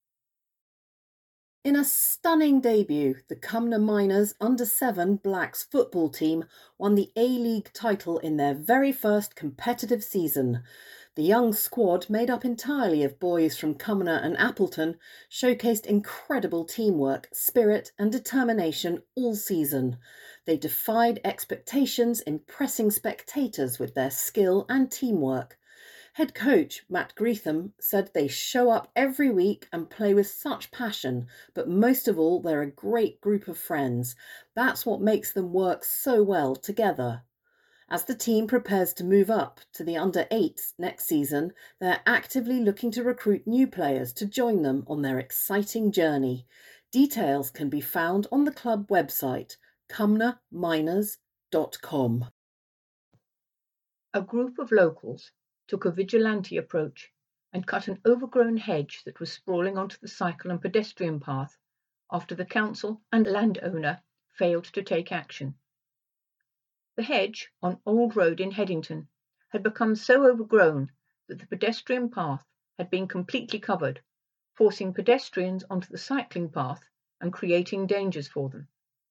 S3: In a stunning debut, the Cumnor Miners Under-7 Blacks football team won the A-League title in their very first competitive season. The young squad, made up entirely of boys from Cumnor and Appleton, showcased incredible teamwork, spirit and determination all season. They defied expectations, impressing spectators with their skill and teamwork. Head coach Matt Greetham said they show up every week and play with such passion, but most of all, they're a great group of friends. That's what makes them work so well together. As the team prepares to move up to the under-8s next season, they're actively looking to recruit new players to join them on their exciting journey. Details can be found on the club website, cumnorminers.com.
S2: A group of locals took a vigilante approach and cut an overgrown hedge that was sprawling onto the cycle and pedestrian path after the council and landowner failed to take action. The hedge on Old Road in Headington had become so overgrown that the pedestrian path had been completely covered, forcing pedestrians onto the cycling path and creating dangers for them.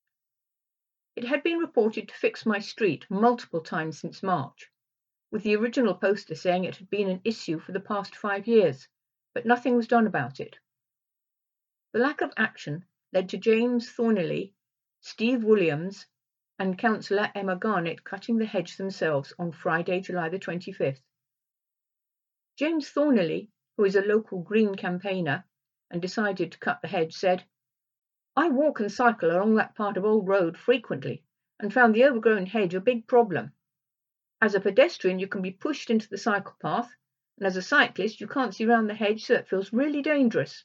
S2: It had been reported to Fix My Street multiple times since March, with the original poster saying it had been an issue for the past 5 years, but nothing was done about it. The lack of action led to James Thorniley, Steve Williams, and Councillor Emma Garnett cutting the hedge themselves on Friday, July the 25th. James Thorniley, who is a local Green campaigner and decided to cut the hedge, said, "I walk and cycle along that part of Old Road frequently and found the overgrown hedge a big problem. As a pedestrian, you can be pushed into the cycle path, and as a cyclist, you can't see round the hedge, so it feels really dangerous.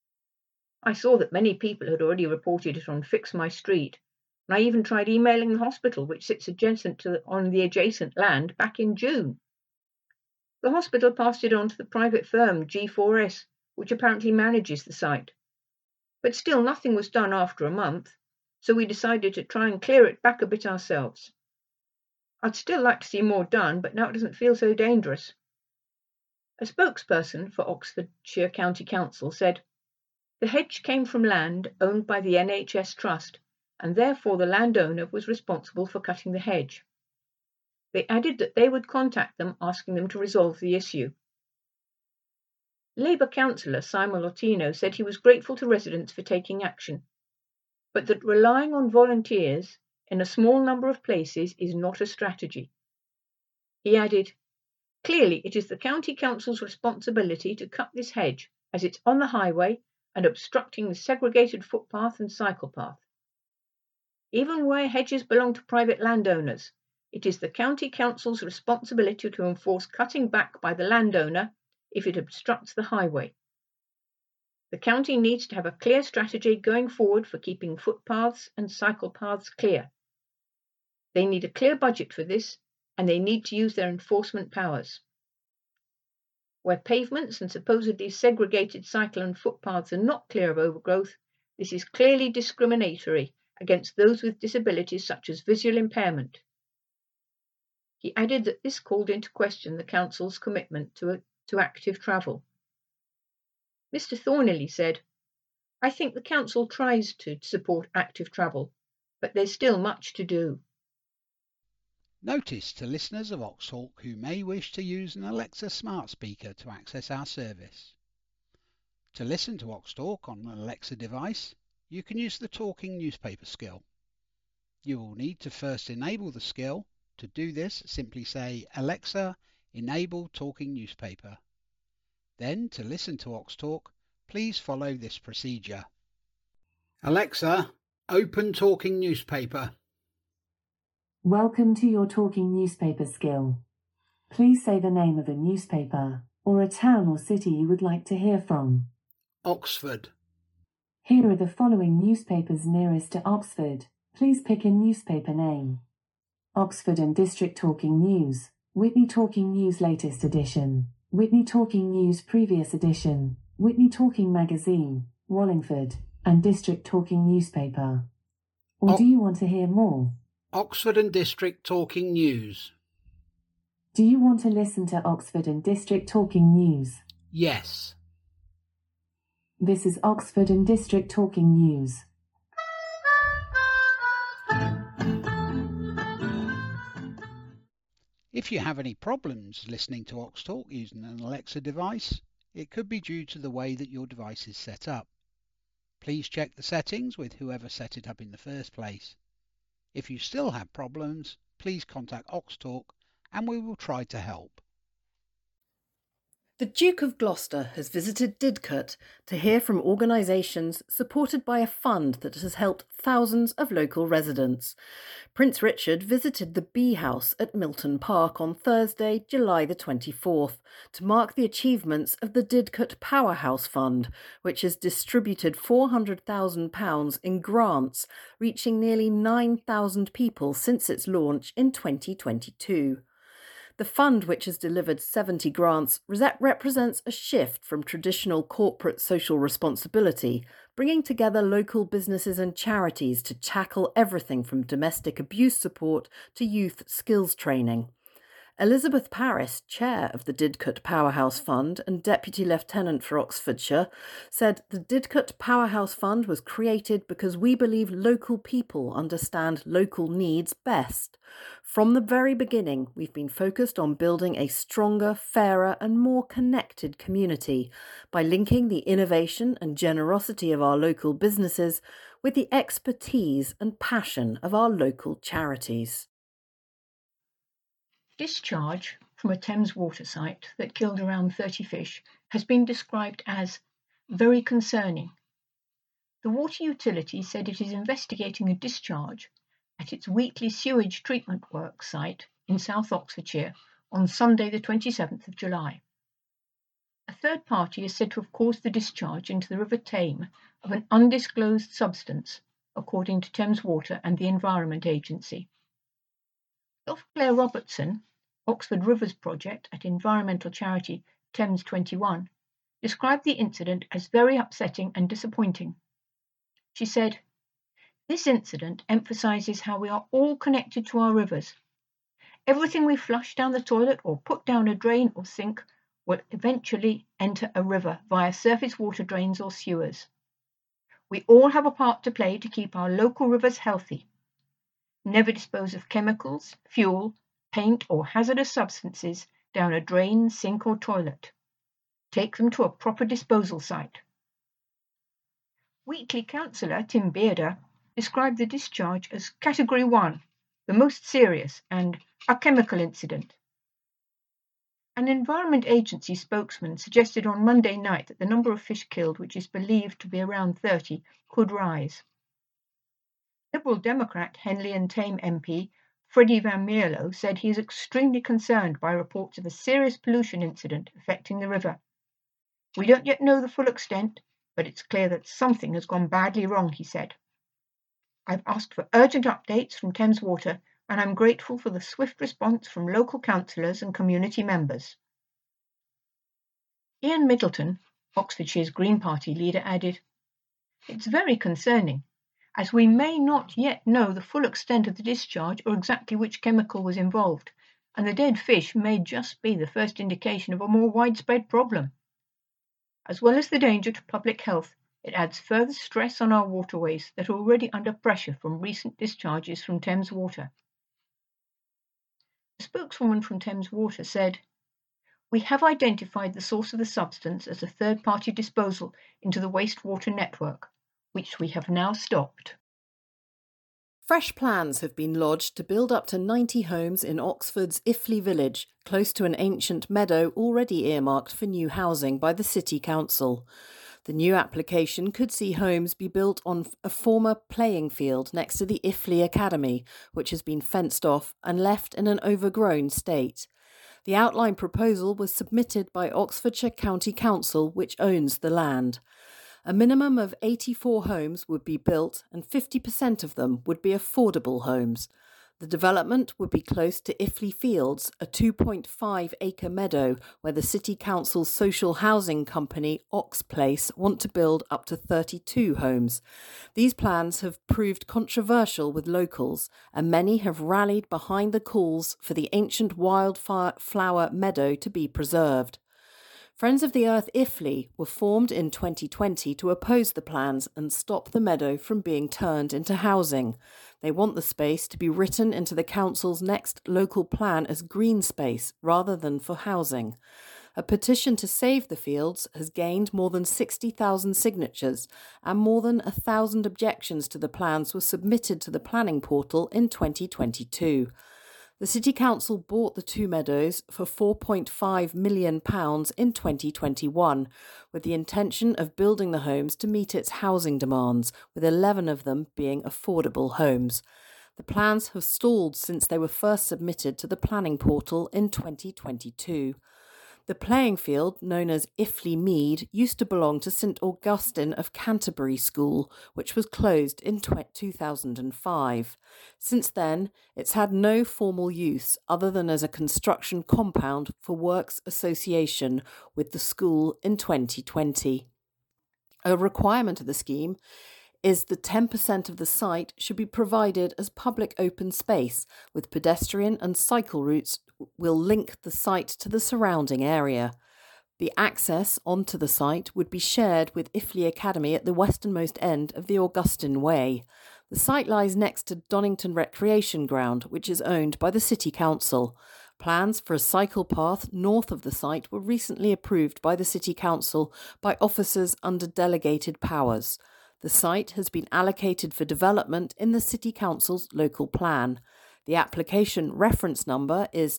S2: I saw that many people had already reported it on Fix My Street, and I even tried emailing the hospital, which sits adjacent on the adjacent land, back in June. The hospital passed it on to the private firm G4S, which apparently manages the site. But still nothing was done after a month, so we decided to try and clear it back a bit ourselves. I'd still like to see more done, but now it doesn't feel so dangerous." A spokesperson for Oxfordshire County Council said, "The hedge came from land owned by the NHS Trust, and therefore the landowner was responsible for cutting the hedge." They added that they would contact them asking them to resolve the issue. Labour councillor Simon Lotino said he was grateful to residents for taking action, but that relying on volunteers in a small number of places is not a strategy. He added, "Clearly it is the County Council's responsibility to cut this hedge as it's on the highway and obstructing the segregated footpath and cycle path. Even where hedges belong to private landowners, it is the County Council's responsibility to enforce cutting back by the landowner if it obstructs the highway. The county needs to have a clear strategy going forward for keeping footpaths and cycle paths clear. They need a clear budget for this, and they need to use their enforcement powers. Where pavements and supposedly segregated cycle and footpaths are not clear of overgrowth, this is clearly discriminatory against those with disabilities such as visual impairment." He added that this called into question the council's commitment to active travel. Mr. Thorniley said, "I think the council tries to support active travel, but there's still much to do."
S1: Notice to listeners of Oxtalk who may wish to use an Alexa smart speaker to access our service. To listen to Oxtalk on an Alexa device, you can use the talking newspaper skill. You will need to first enable the skill. To do this, simply say, "Alexa, enable talking newspaper." Then, to listen to Oxtalk, please follow this procedure. Alexa, open talking newspaper.
S5: Welcome to your talking newspaper skill. Please say the name of a newspaper or a town or city you would like to hear from.
S1: Oxford.
S5: Here are the following newspapers nearest to Oxford. Please pick a newspaper name. Oxford and District Talking News, Witney Talking News Latest Edition, Witney Talking News Previous Edition, Witney Talking Magazine, Wallingford, and District Talking Newspaper. Or do you want to hear more?
S1: Oxford and District Talking News.
S5: Do you want to listen to Oxford and District Talking News?
S1: Yes.
S5: This is Oxford and District Talking News.
S1: If you have any problems listening to Oxtalk using an Alexa device, it could be due to the way that your device is set up. Please check the settings with whoever set it up in the first place. If you still have problems, please contact Oxtalk and we will try to help.
S3: The Duke of Gloucester has visited Didcot to hear from organisations supported by a fund that has helped thousands of local residents. Prince Richard visited the Bee House at Milton Park on Thursday, July the 24th, to mark the achievements of the Didcot Powerhouse Fund, which has distributed £400,000 in grants, reaching nearly 9,000 people since its launch in 2022. The fund, which has delivered 70 grants, represents a shift from traditional corporate social responsibility, bringing together local businesses and charities to tackle everything from domestic abuse support to youth skills training. Elizabeth Parris, chair of the Didcot Powerhouse Fund and Deputy Lieutenant for Oxfordshire, said the Didcot Powerhouse Fund was created because we believe local people understand local needs best. From the very beginning, we've been focused on building a stronger, fairer and more connected community by linking the innovation and generosity of our local businesses with the expertise and passion of our local charities.
S2: Discharge from a Thames water site that killed around 30 fish has been described as very concerning. The water utility said it is investigating a discharge at its Wheatley sewage treatment works site in South Oxfordshire on Sunday the 27th of July. A third party is said to have caused the discharge into the River Tame of an undisclosed substance, according to Thames Water and the Environment Agency. Dr. Claire Robertson, Oxford Rivers Project at environmental charity Thames 21, described the incident as very upsetting and disappointing. She said, "This incident emphasises how we are all connected to our rivers. Everything we flush down the toilet or put down a drain or sink will eventually enter a river via surface water drains or sewers. We all have a part to play to keep our local rivers healthy. Never dispose of chemicals, fuel, paint or hazardous substances down a drain, sink or toilet. Take them to a proper disposal site." Wheatley councillor Tim Bearder described the discharge as Category 1, the most serious, and a chemical incident. An Environment Agency spokesman suggested on Monday night that the number of fish killed, which is believed to be around 30, could rise. Liberal Democrat Henley and Tame MP Freddie Van Mierlo said he is extremely concerned by reports of a serious pollution incident affecting the river. "We don't yet know the full extent, but it's clear that something has gone badly wrong," he said. "I've asked for urgent updates from Thames Water, and I'm grateful for the swift response from local councillors and community members." Ian Middleton, Oxfordshire's Green Party leader, added, "It's very concerning, as we may not yet know the full extent of the discharge or exactly which chemical was involved, and the dead fish may just be the first indication of a more widespread problem. As well as the danger to public health, it adds further stress on our waterways that are already under pressure from recent discharges from Thames Water." A spokeswoman from Thames Water said, "We have identified the source of the substance as a third-party disposal into the wastewater network, which we have now stopped."
S3: Fresh plans have been lodged to build up to 90 homes in Oxford's Iffley village, close to an ancient meadow already earmarked for new housing by the City Council. The new application could see homes be built on a former playing field next to the Iffley Academy, which has been fenced off and left in an overgrown state. The outline proposal was submitted by Oxfordshire County Council, which owns the land. A minimum of 84 homes would be built and 50% of them would be affordable homes. The development would be close to Iffley Fields, a 2.5-acre meadow where the City Council's social housing company Ox Place want to build up to 32 homes. These plans have proved controversial with locals, and many have rallied behind the calls for the ancient wildflower meadow to be preserved. Friends of the Earth Iffley were formed in 2020 to oppose the plans and stop the meadow from being turned into housing. They want the space to be written into the council's next local plan as green space rather than for housing. A petition to save the fields has gained more than 60,000 signatures, and more than 1,000 objections to the plans were submitted to the planning portal in 2022. The City Council bought the two meadows for £4.5 million in 2021, with the intention of building the homes to meet its housing demands, with 11 of them being affordable homes. The plans have stalled since they were first submitted to the planning portal in 2022. The playing field, known as Iffley Mead, used to belong to St Augustine of Canterbury School, which was closed in 2005. Since then, it's had no formal use other than as a construction compound for works association with the school in 2020. A requirement of the scheme is that 10% of the site should be provided as public open space, with pedestrian and cycle routes will link the site to the surrounding area. The access onto the site would be shared with Iffley Academy at the westernmost end of the Augustine Way. The site lies next to Donington Recreation Ground, which is owned by the City Council. Plans for a cycle path north of the site were recently approved by the City Council by officers under delegated powers. The site has been allocated for development in the City Council's local plan. The application reference number is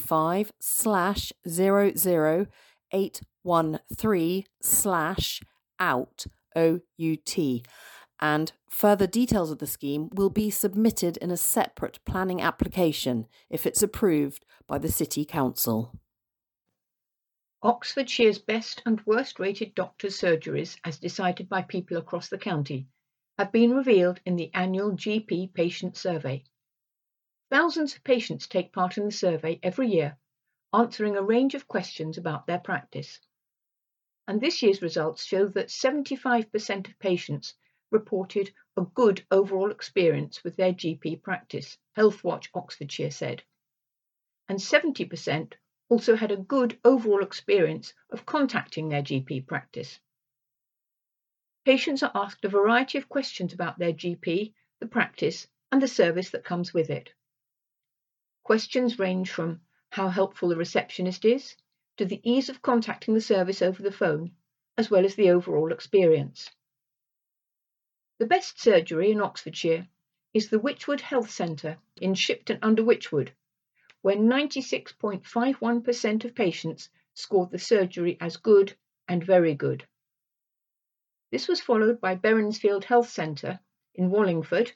S3: 25/00813/OUT, and further details of the scheme will be submitted in a separate planning application if it's approved by the City Council.
S2: Oxfordshire's best and worst rated doctors' surgeries, as decided by people across the county, have been revealed in the annual GP patient survey. Thousands of patients take part in the survey every year, answering a range of questions about their practice. And this year's results show that 75% of patients reported a good overall experience with their GP practice, Healthwatch Oxfordshire said. And 70% also had a good overall experience of contacting their GP practice. Patients are asked a variety of questions about their GP, the practice, and the service that comes with it. Questions range from how helpful the receptionist is, to the ease of contacting the service over the phone, as well as the overall experience. The best surgery in Oxfordshire is the Wychwood Health Centre in Shipton under Wychwood, where 96.51% of patients scored the surgery as good and very good. This was followed by Berensfield Health Centre in Wallingford,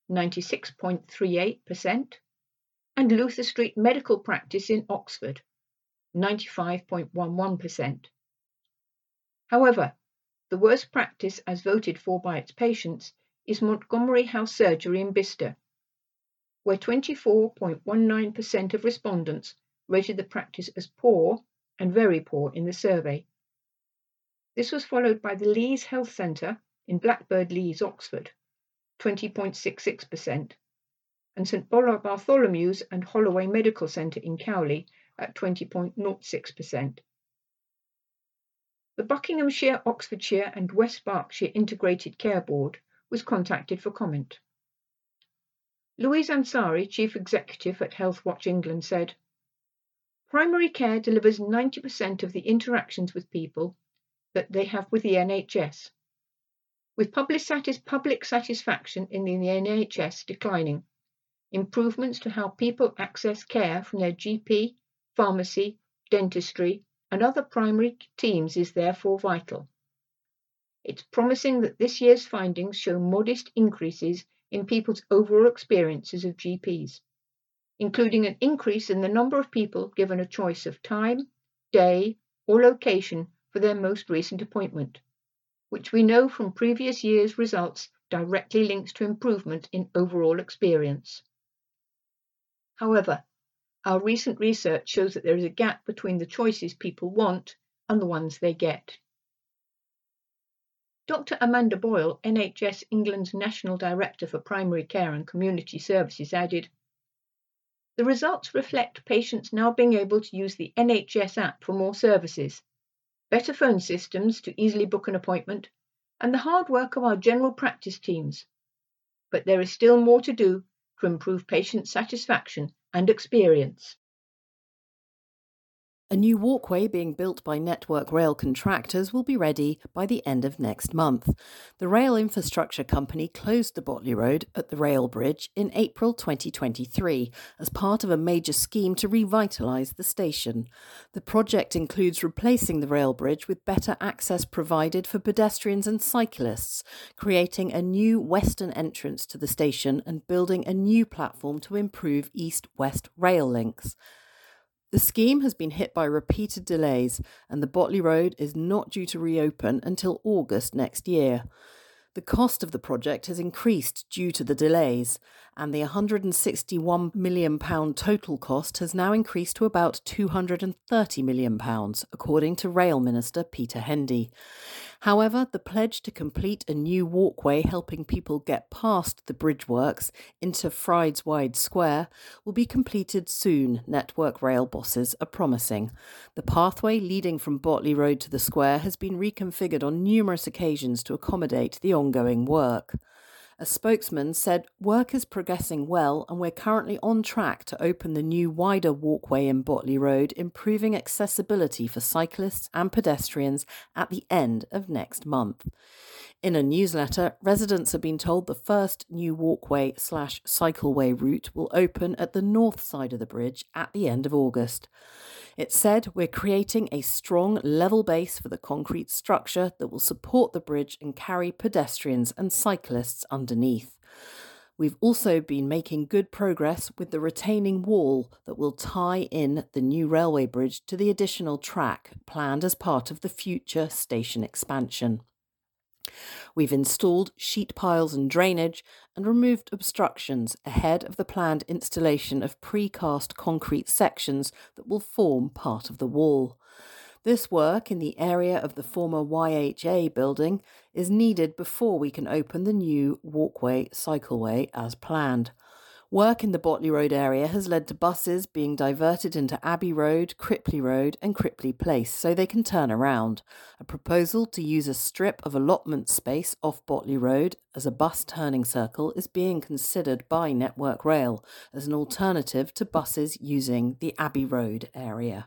S2: 96.38%, and Luther Street Medical Practice in Oxford, 95.11%. However, the worst practice as voted for by its patients is Montgomery House Surgery in Bicester, where 24.19% of respondents rated the practice as poor and very poor in the survey. This was followed by the Lees Health Centre in Blackbird Lees, Oxford, 20.66%, and St Bartholomew's and Holloway Medical Centre in Cowley at 20.06%. The Buckinghamshire, Oxfordshire and West Berkshire Integrated Care Board was contacted for comment. Louise Ansari, Chief Executive at Healthwatch England, said, "Primary care delivers 90% of the interactions with people that they have with the NHS. With public satisfaction in the NHS declining, improvements to how people access care from their GP, pharmacy, dentistry and other primary teams is therefore vital. It's promising that this year's findings show modest increases in people's overall experiences of GPs, including an increase in the number of people given a choice of time, day, or location for their most recent appointment, which we know from previous years' results directly links to improvement in overall experience. However, our recent research shows that there is a gap between the choices people want and the ones they get." Dr. Amanda Boyle, NHS England's National Director for Primary Care and Community Services, added, "The results reflect patients now being able to use the NHS app for more services, better phone systems to easily book an appointment, and the hard work of our general practice teams. But there is still more to do to improve patient satisfaction and experience."
S3: A new walkway being built by Network Rail contractors will be ready by the end of next month. The rail infrastructure company closed the Botley Road at the rail bridge in April 2023 as part of a major scheme to revitalise the station. The project includes replacing the rail bridge with better access provided for pedestrians and cyclists, creating a new western entrance to the station and building a new platform to improve east-west rail links. The scheme has been hit by repeated delays, and the Botley Road is not due to reopen until August next year. The cost of the project has increased due to the delays, and the £161 million total cost has now increased to about £230 million, according to Rail Minister Peter Hendy. However, the pledge to complete a new walkway helping people get past the bridge works into Frydes Wide Square will be completed soon, Network Rail bosses are promising. The pathway leading from Botley Road to the square has been reconfigured on numerous occasions to accommodate the ongoing work. A spokesman said work is progressing well and we're currently on track to open the new wider walkway in Botley Road, improving accessibility for cyclists and pedestrians at the end of next month. In a newsletter, residents have been told the first new walkway/cycleway route will open at the north side of the bridge at the end of August. It said, "We're creating a strong level base for the concrete structure that will support the bridge and carry pedestrians and cyclists underneath. We've also been making good progress with the retaining wall that will tie in the new railway bridge to the additional track planned as part of the future station expansion. We've installed sheet piles and drainage and removed obstructions ahead of the planned installation of precast concrete sections that will form part of the wall. This work in the area of the former YHA building is needed before we can open the new walkway/cycleway as planned. Work in the Botley Road area has led to buses being diverted into Abbey Road, Cripley Road and Cripley Place so they can turn around. A proposal to use a strip of allotment space off Botley Road as a bus turning circle is being considered by Network Rail as an alternative to buses using the Abbey Road area.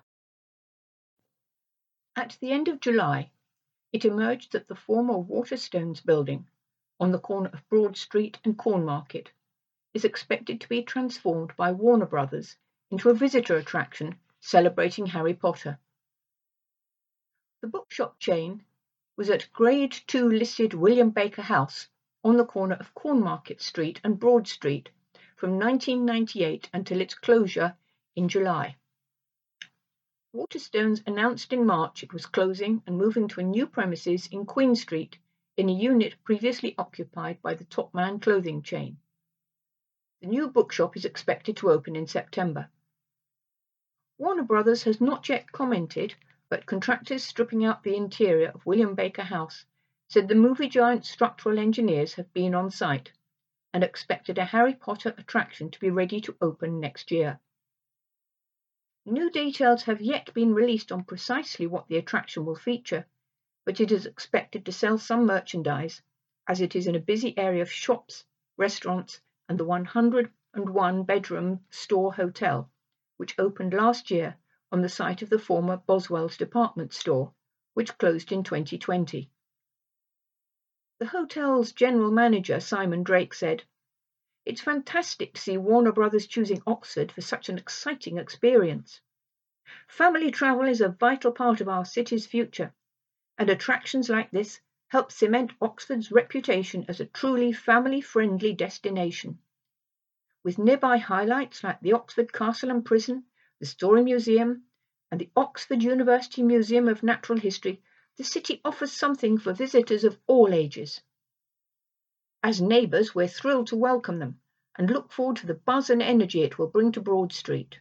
S2: At the end of July, it emerged that the former Waterstones building on the corner of Broad Street and Cornmarket is expected to be transformed by Warner Brothers into a visitor attraction celebrating Harry Potter. The bookshop chain was at Grade 2 listed William Baker House on the corner of Cornmarket Street and Broad Street from 1998 until its closure in July. Waterstones announced in March it was closing and moving to a new premises in Queen Street in a unit previously occupied by the Topman clothing chain. The new bookshop is expected to open in September. Warner Brothers has not yet commented, but contractors stripping out the interior of William Baker House said the movie giant structural engineers have been on site and expected a Harry Potter attraction to be ready to open next year. New details have yet been released on precisely what the attraction will feature, but it is expected to sell some merchandise, as it is in a busy area of shops, restaurants, and the 101-bedroom Store Hotel, which opened last year on the site of the former Boswell's department store, which closed in 2020. The hotel's general manager, Simon Drake, said, "It's fantastic to see Warner Brothers choosing Oxford for such an exciting experience. Family travel is a vital part of our city's future, and attractions like this help cement Oxford's reputation as a truly family-friendly destination. With nearby highlights like the Oxford Castle and Prison, the Story Museum, and the Oxford University Museum of Natural History, the city offers something for visitors of all ages. As neighbours, we're thrilled to welcome them and look forward to the buzz and energy it will bring to Broad Street."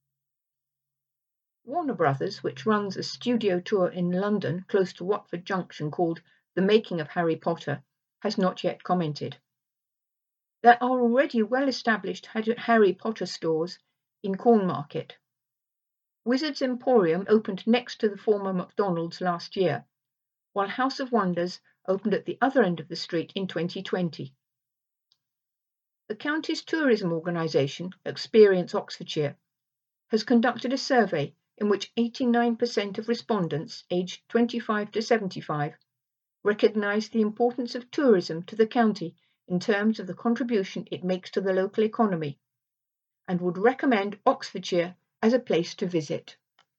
S2: Warner Brothers, which runs a studio tour in London close to Watford Junction called The Making of Harry Potter, has not yet commented. There are already well-established Harry Potter stores in Cornmarket. Wizards Emporium opened next to the former McDonald's last year, while House of Wonders opened at the other end of the street in 2020. The county's tourism organisation, Experience Oxfordshire, has conducted a survey in which 89% of respondents aged 25 to 75 recognised the importance of tourism to the county in terms of the contribution it makes to the local economy, and would recommend Oxfordshire as a place to visit.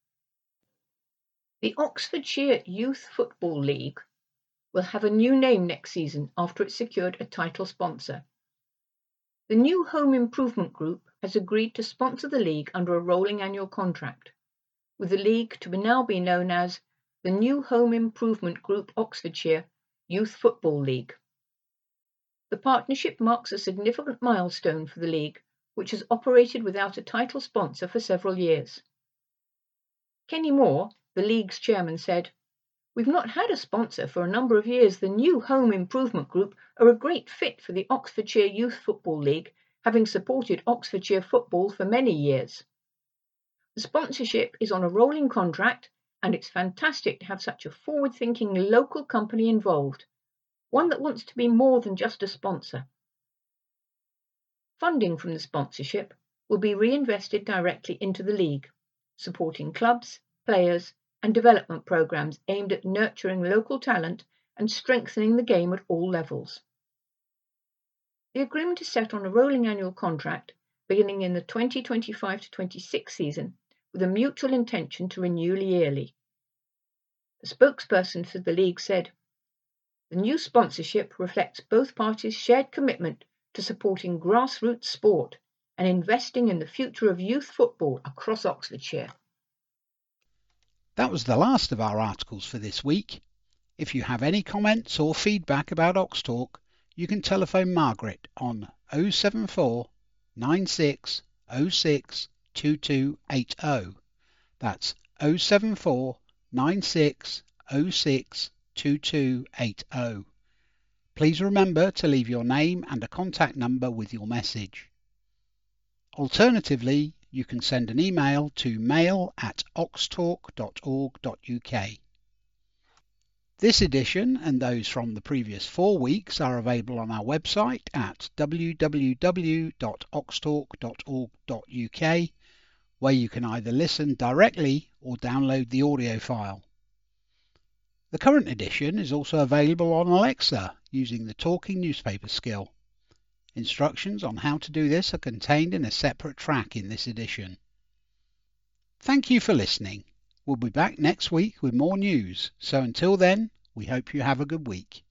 S2: The Oxfordshire Youth Football League will have a new name next season after it secured a title sponsor. The new Home Improvement Group has agreed to sponsor the league under a rolling annual contract, with the league to now be known as the New Home Improvement Group Oxfordshire Youth Football League. The partnership marks a significant milestone for the league, which has operated without a title sponsor for several years. Kenny Moore, the league's chairman, said, "We've not had a sponsor for a number of years. The New Home Improvement Group are a great fit for the Oxfordshire Youth Football League, having supported Oxfordshire football for many years. The sponsorship is on a rolling contract, and it's fantastic to have such a forward-thinking local company involved, one that wants to be more than just a sponsor." Funding from the sponsorship will be reinvested directly into the league, supporting clubs, players, and development programs aimed at nurturing local talent and strengthening the game at all levels. The agreement is set on a rolling annual contract beginning in the 2025-26 season, with a mutual intention to renew yearly. A spokesperson for the league said, "The new sponsorship reflects both parties' shared commitment to supporting grassroots sport and investing in the future of youth football across Oxfordshire."
S1: That was the last of our articles for this week. If you have any comments or feedback about Oxtalk, you can telephone Margaret on 074 96 06 2280. That's 074 96 06 2280. Please remember to leave your name and a contact number with your message. Alternatively, you can send an email to mail@oxtalk.org.uk. This edition and those from the previous 4 weeks are available on our website at www.oxtalk.org.uk, where you can either listen directly or download the audio file. The current edition is also available on Alexa using the Talking Newspaper skill. Instructions on how to do this are contained in a separate track in this edition. Thank you for listening. We'll be back next week with more news, so until then, we hope you have a good week.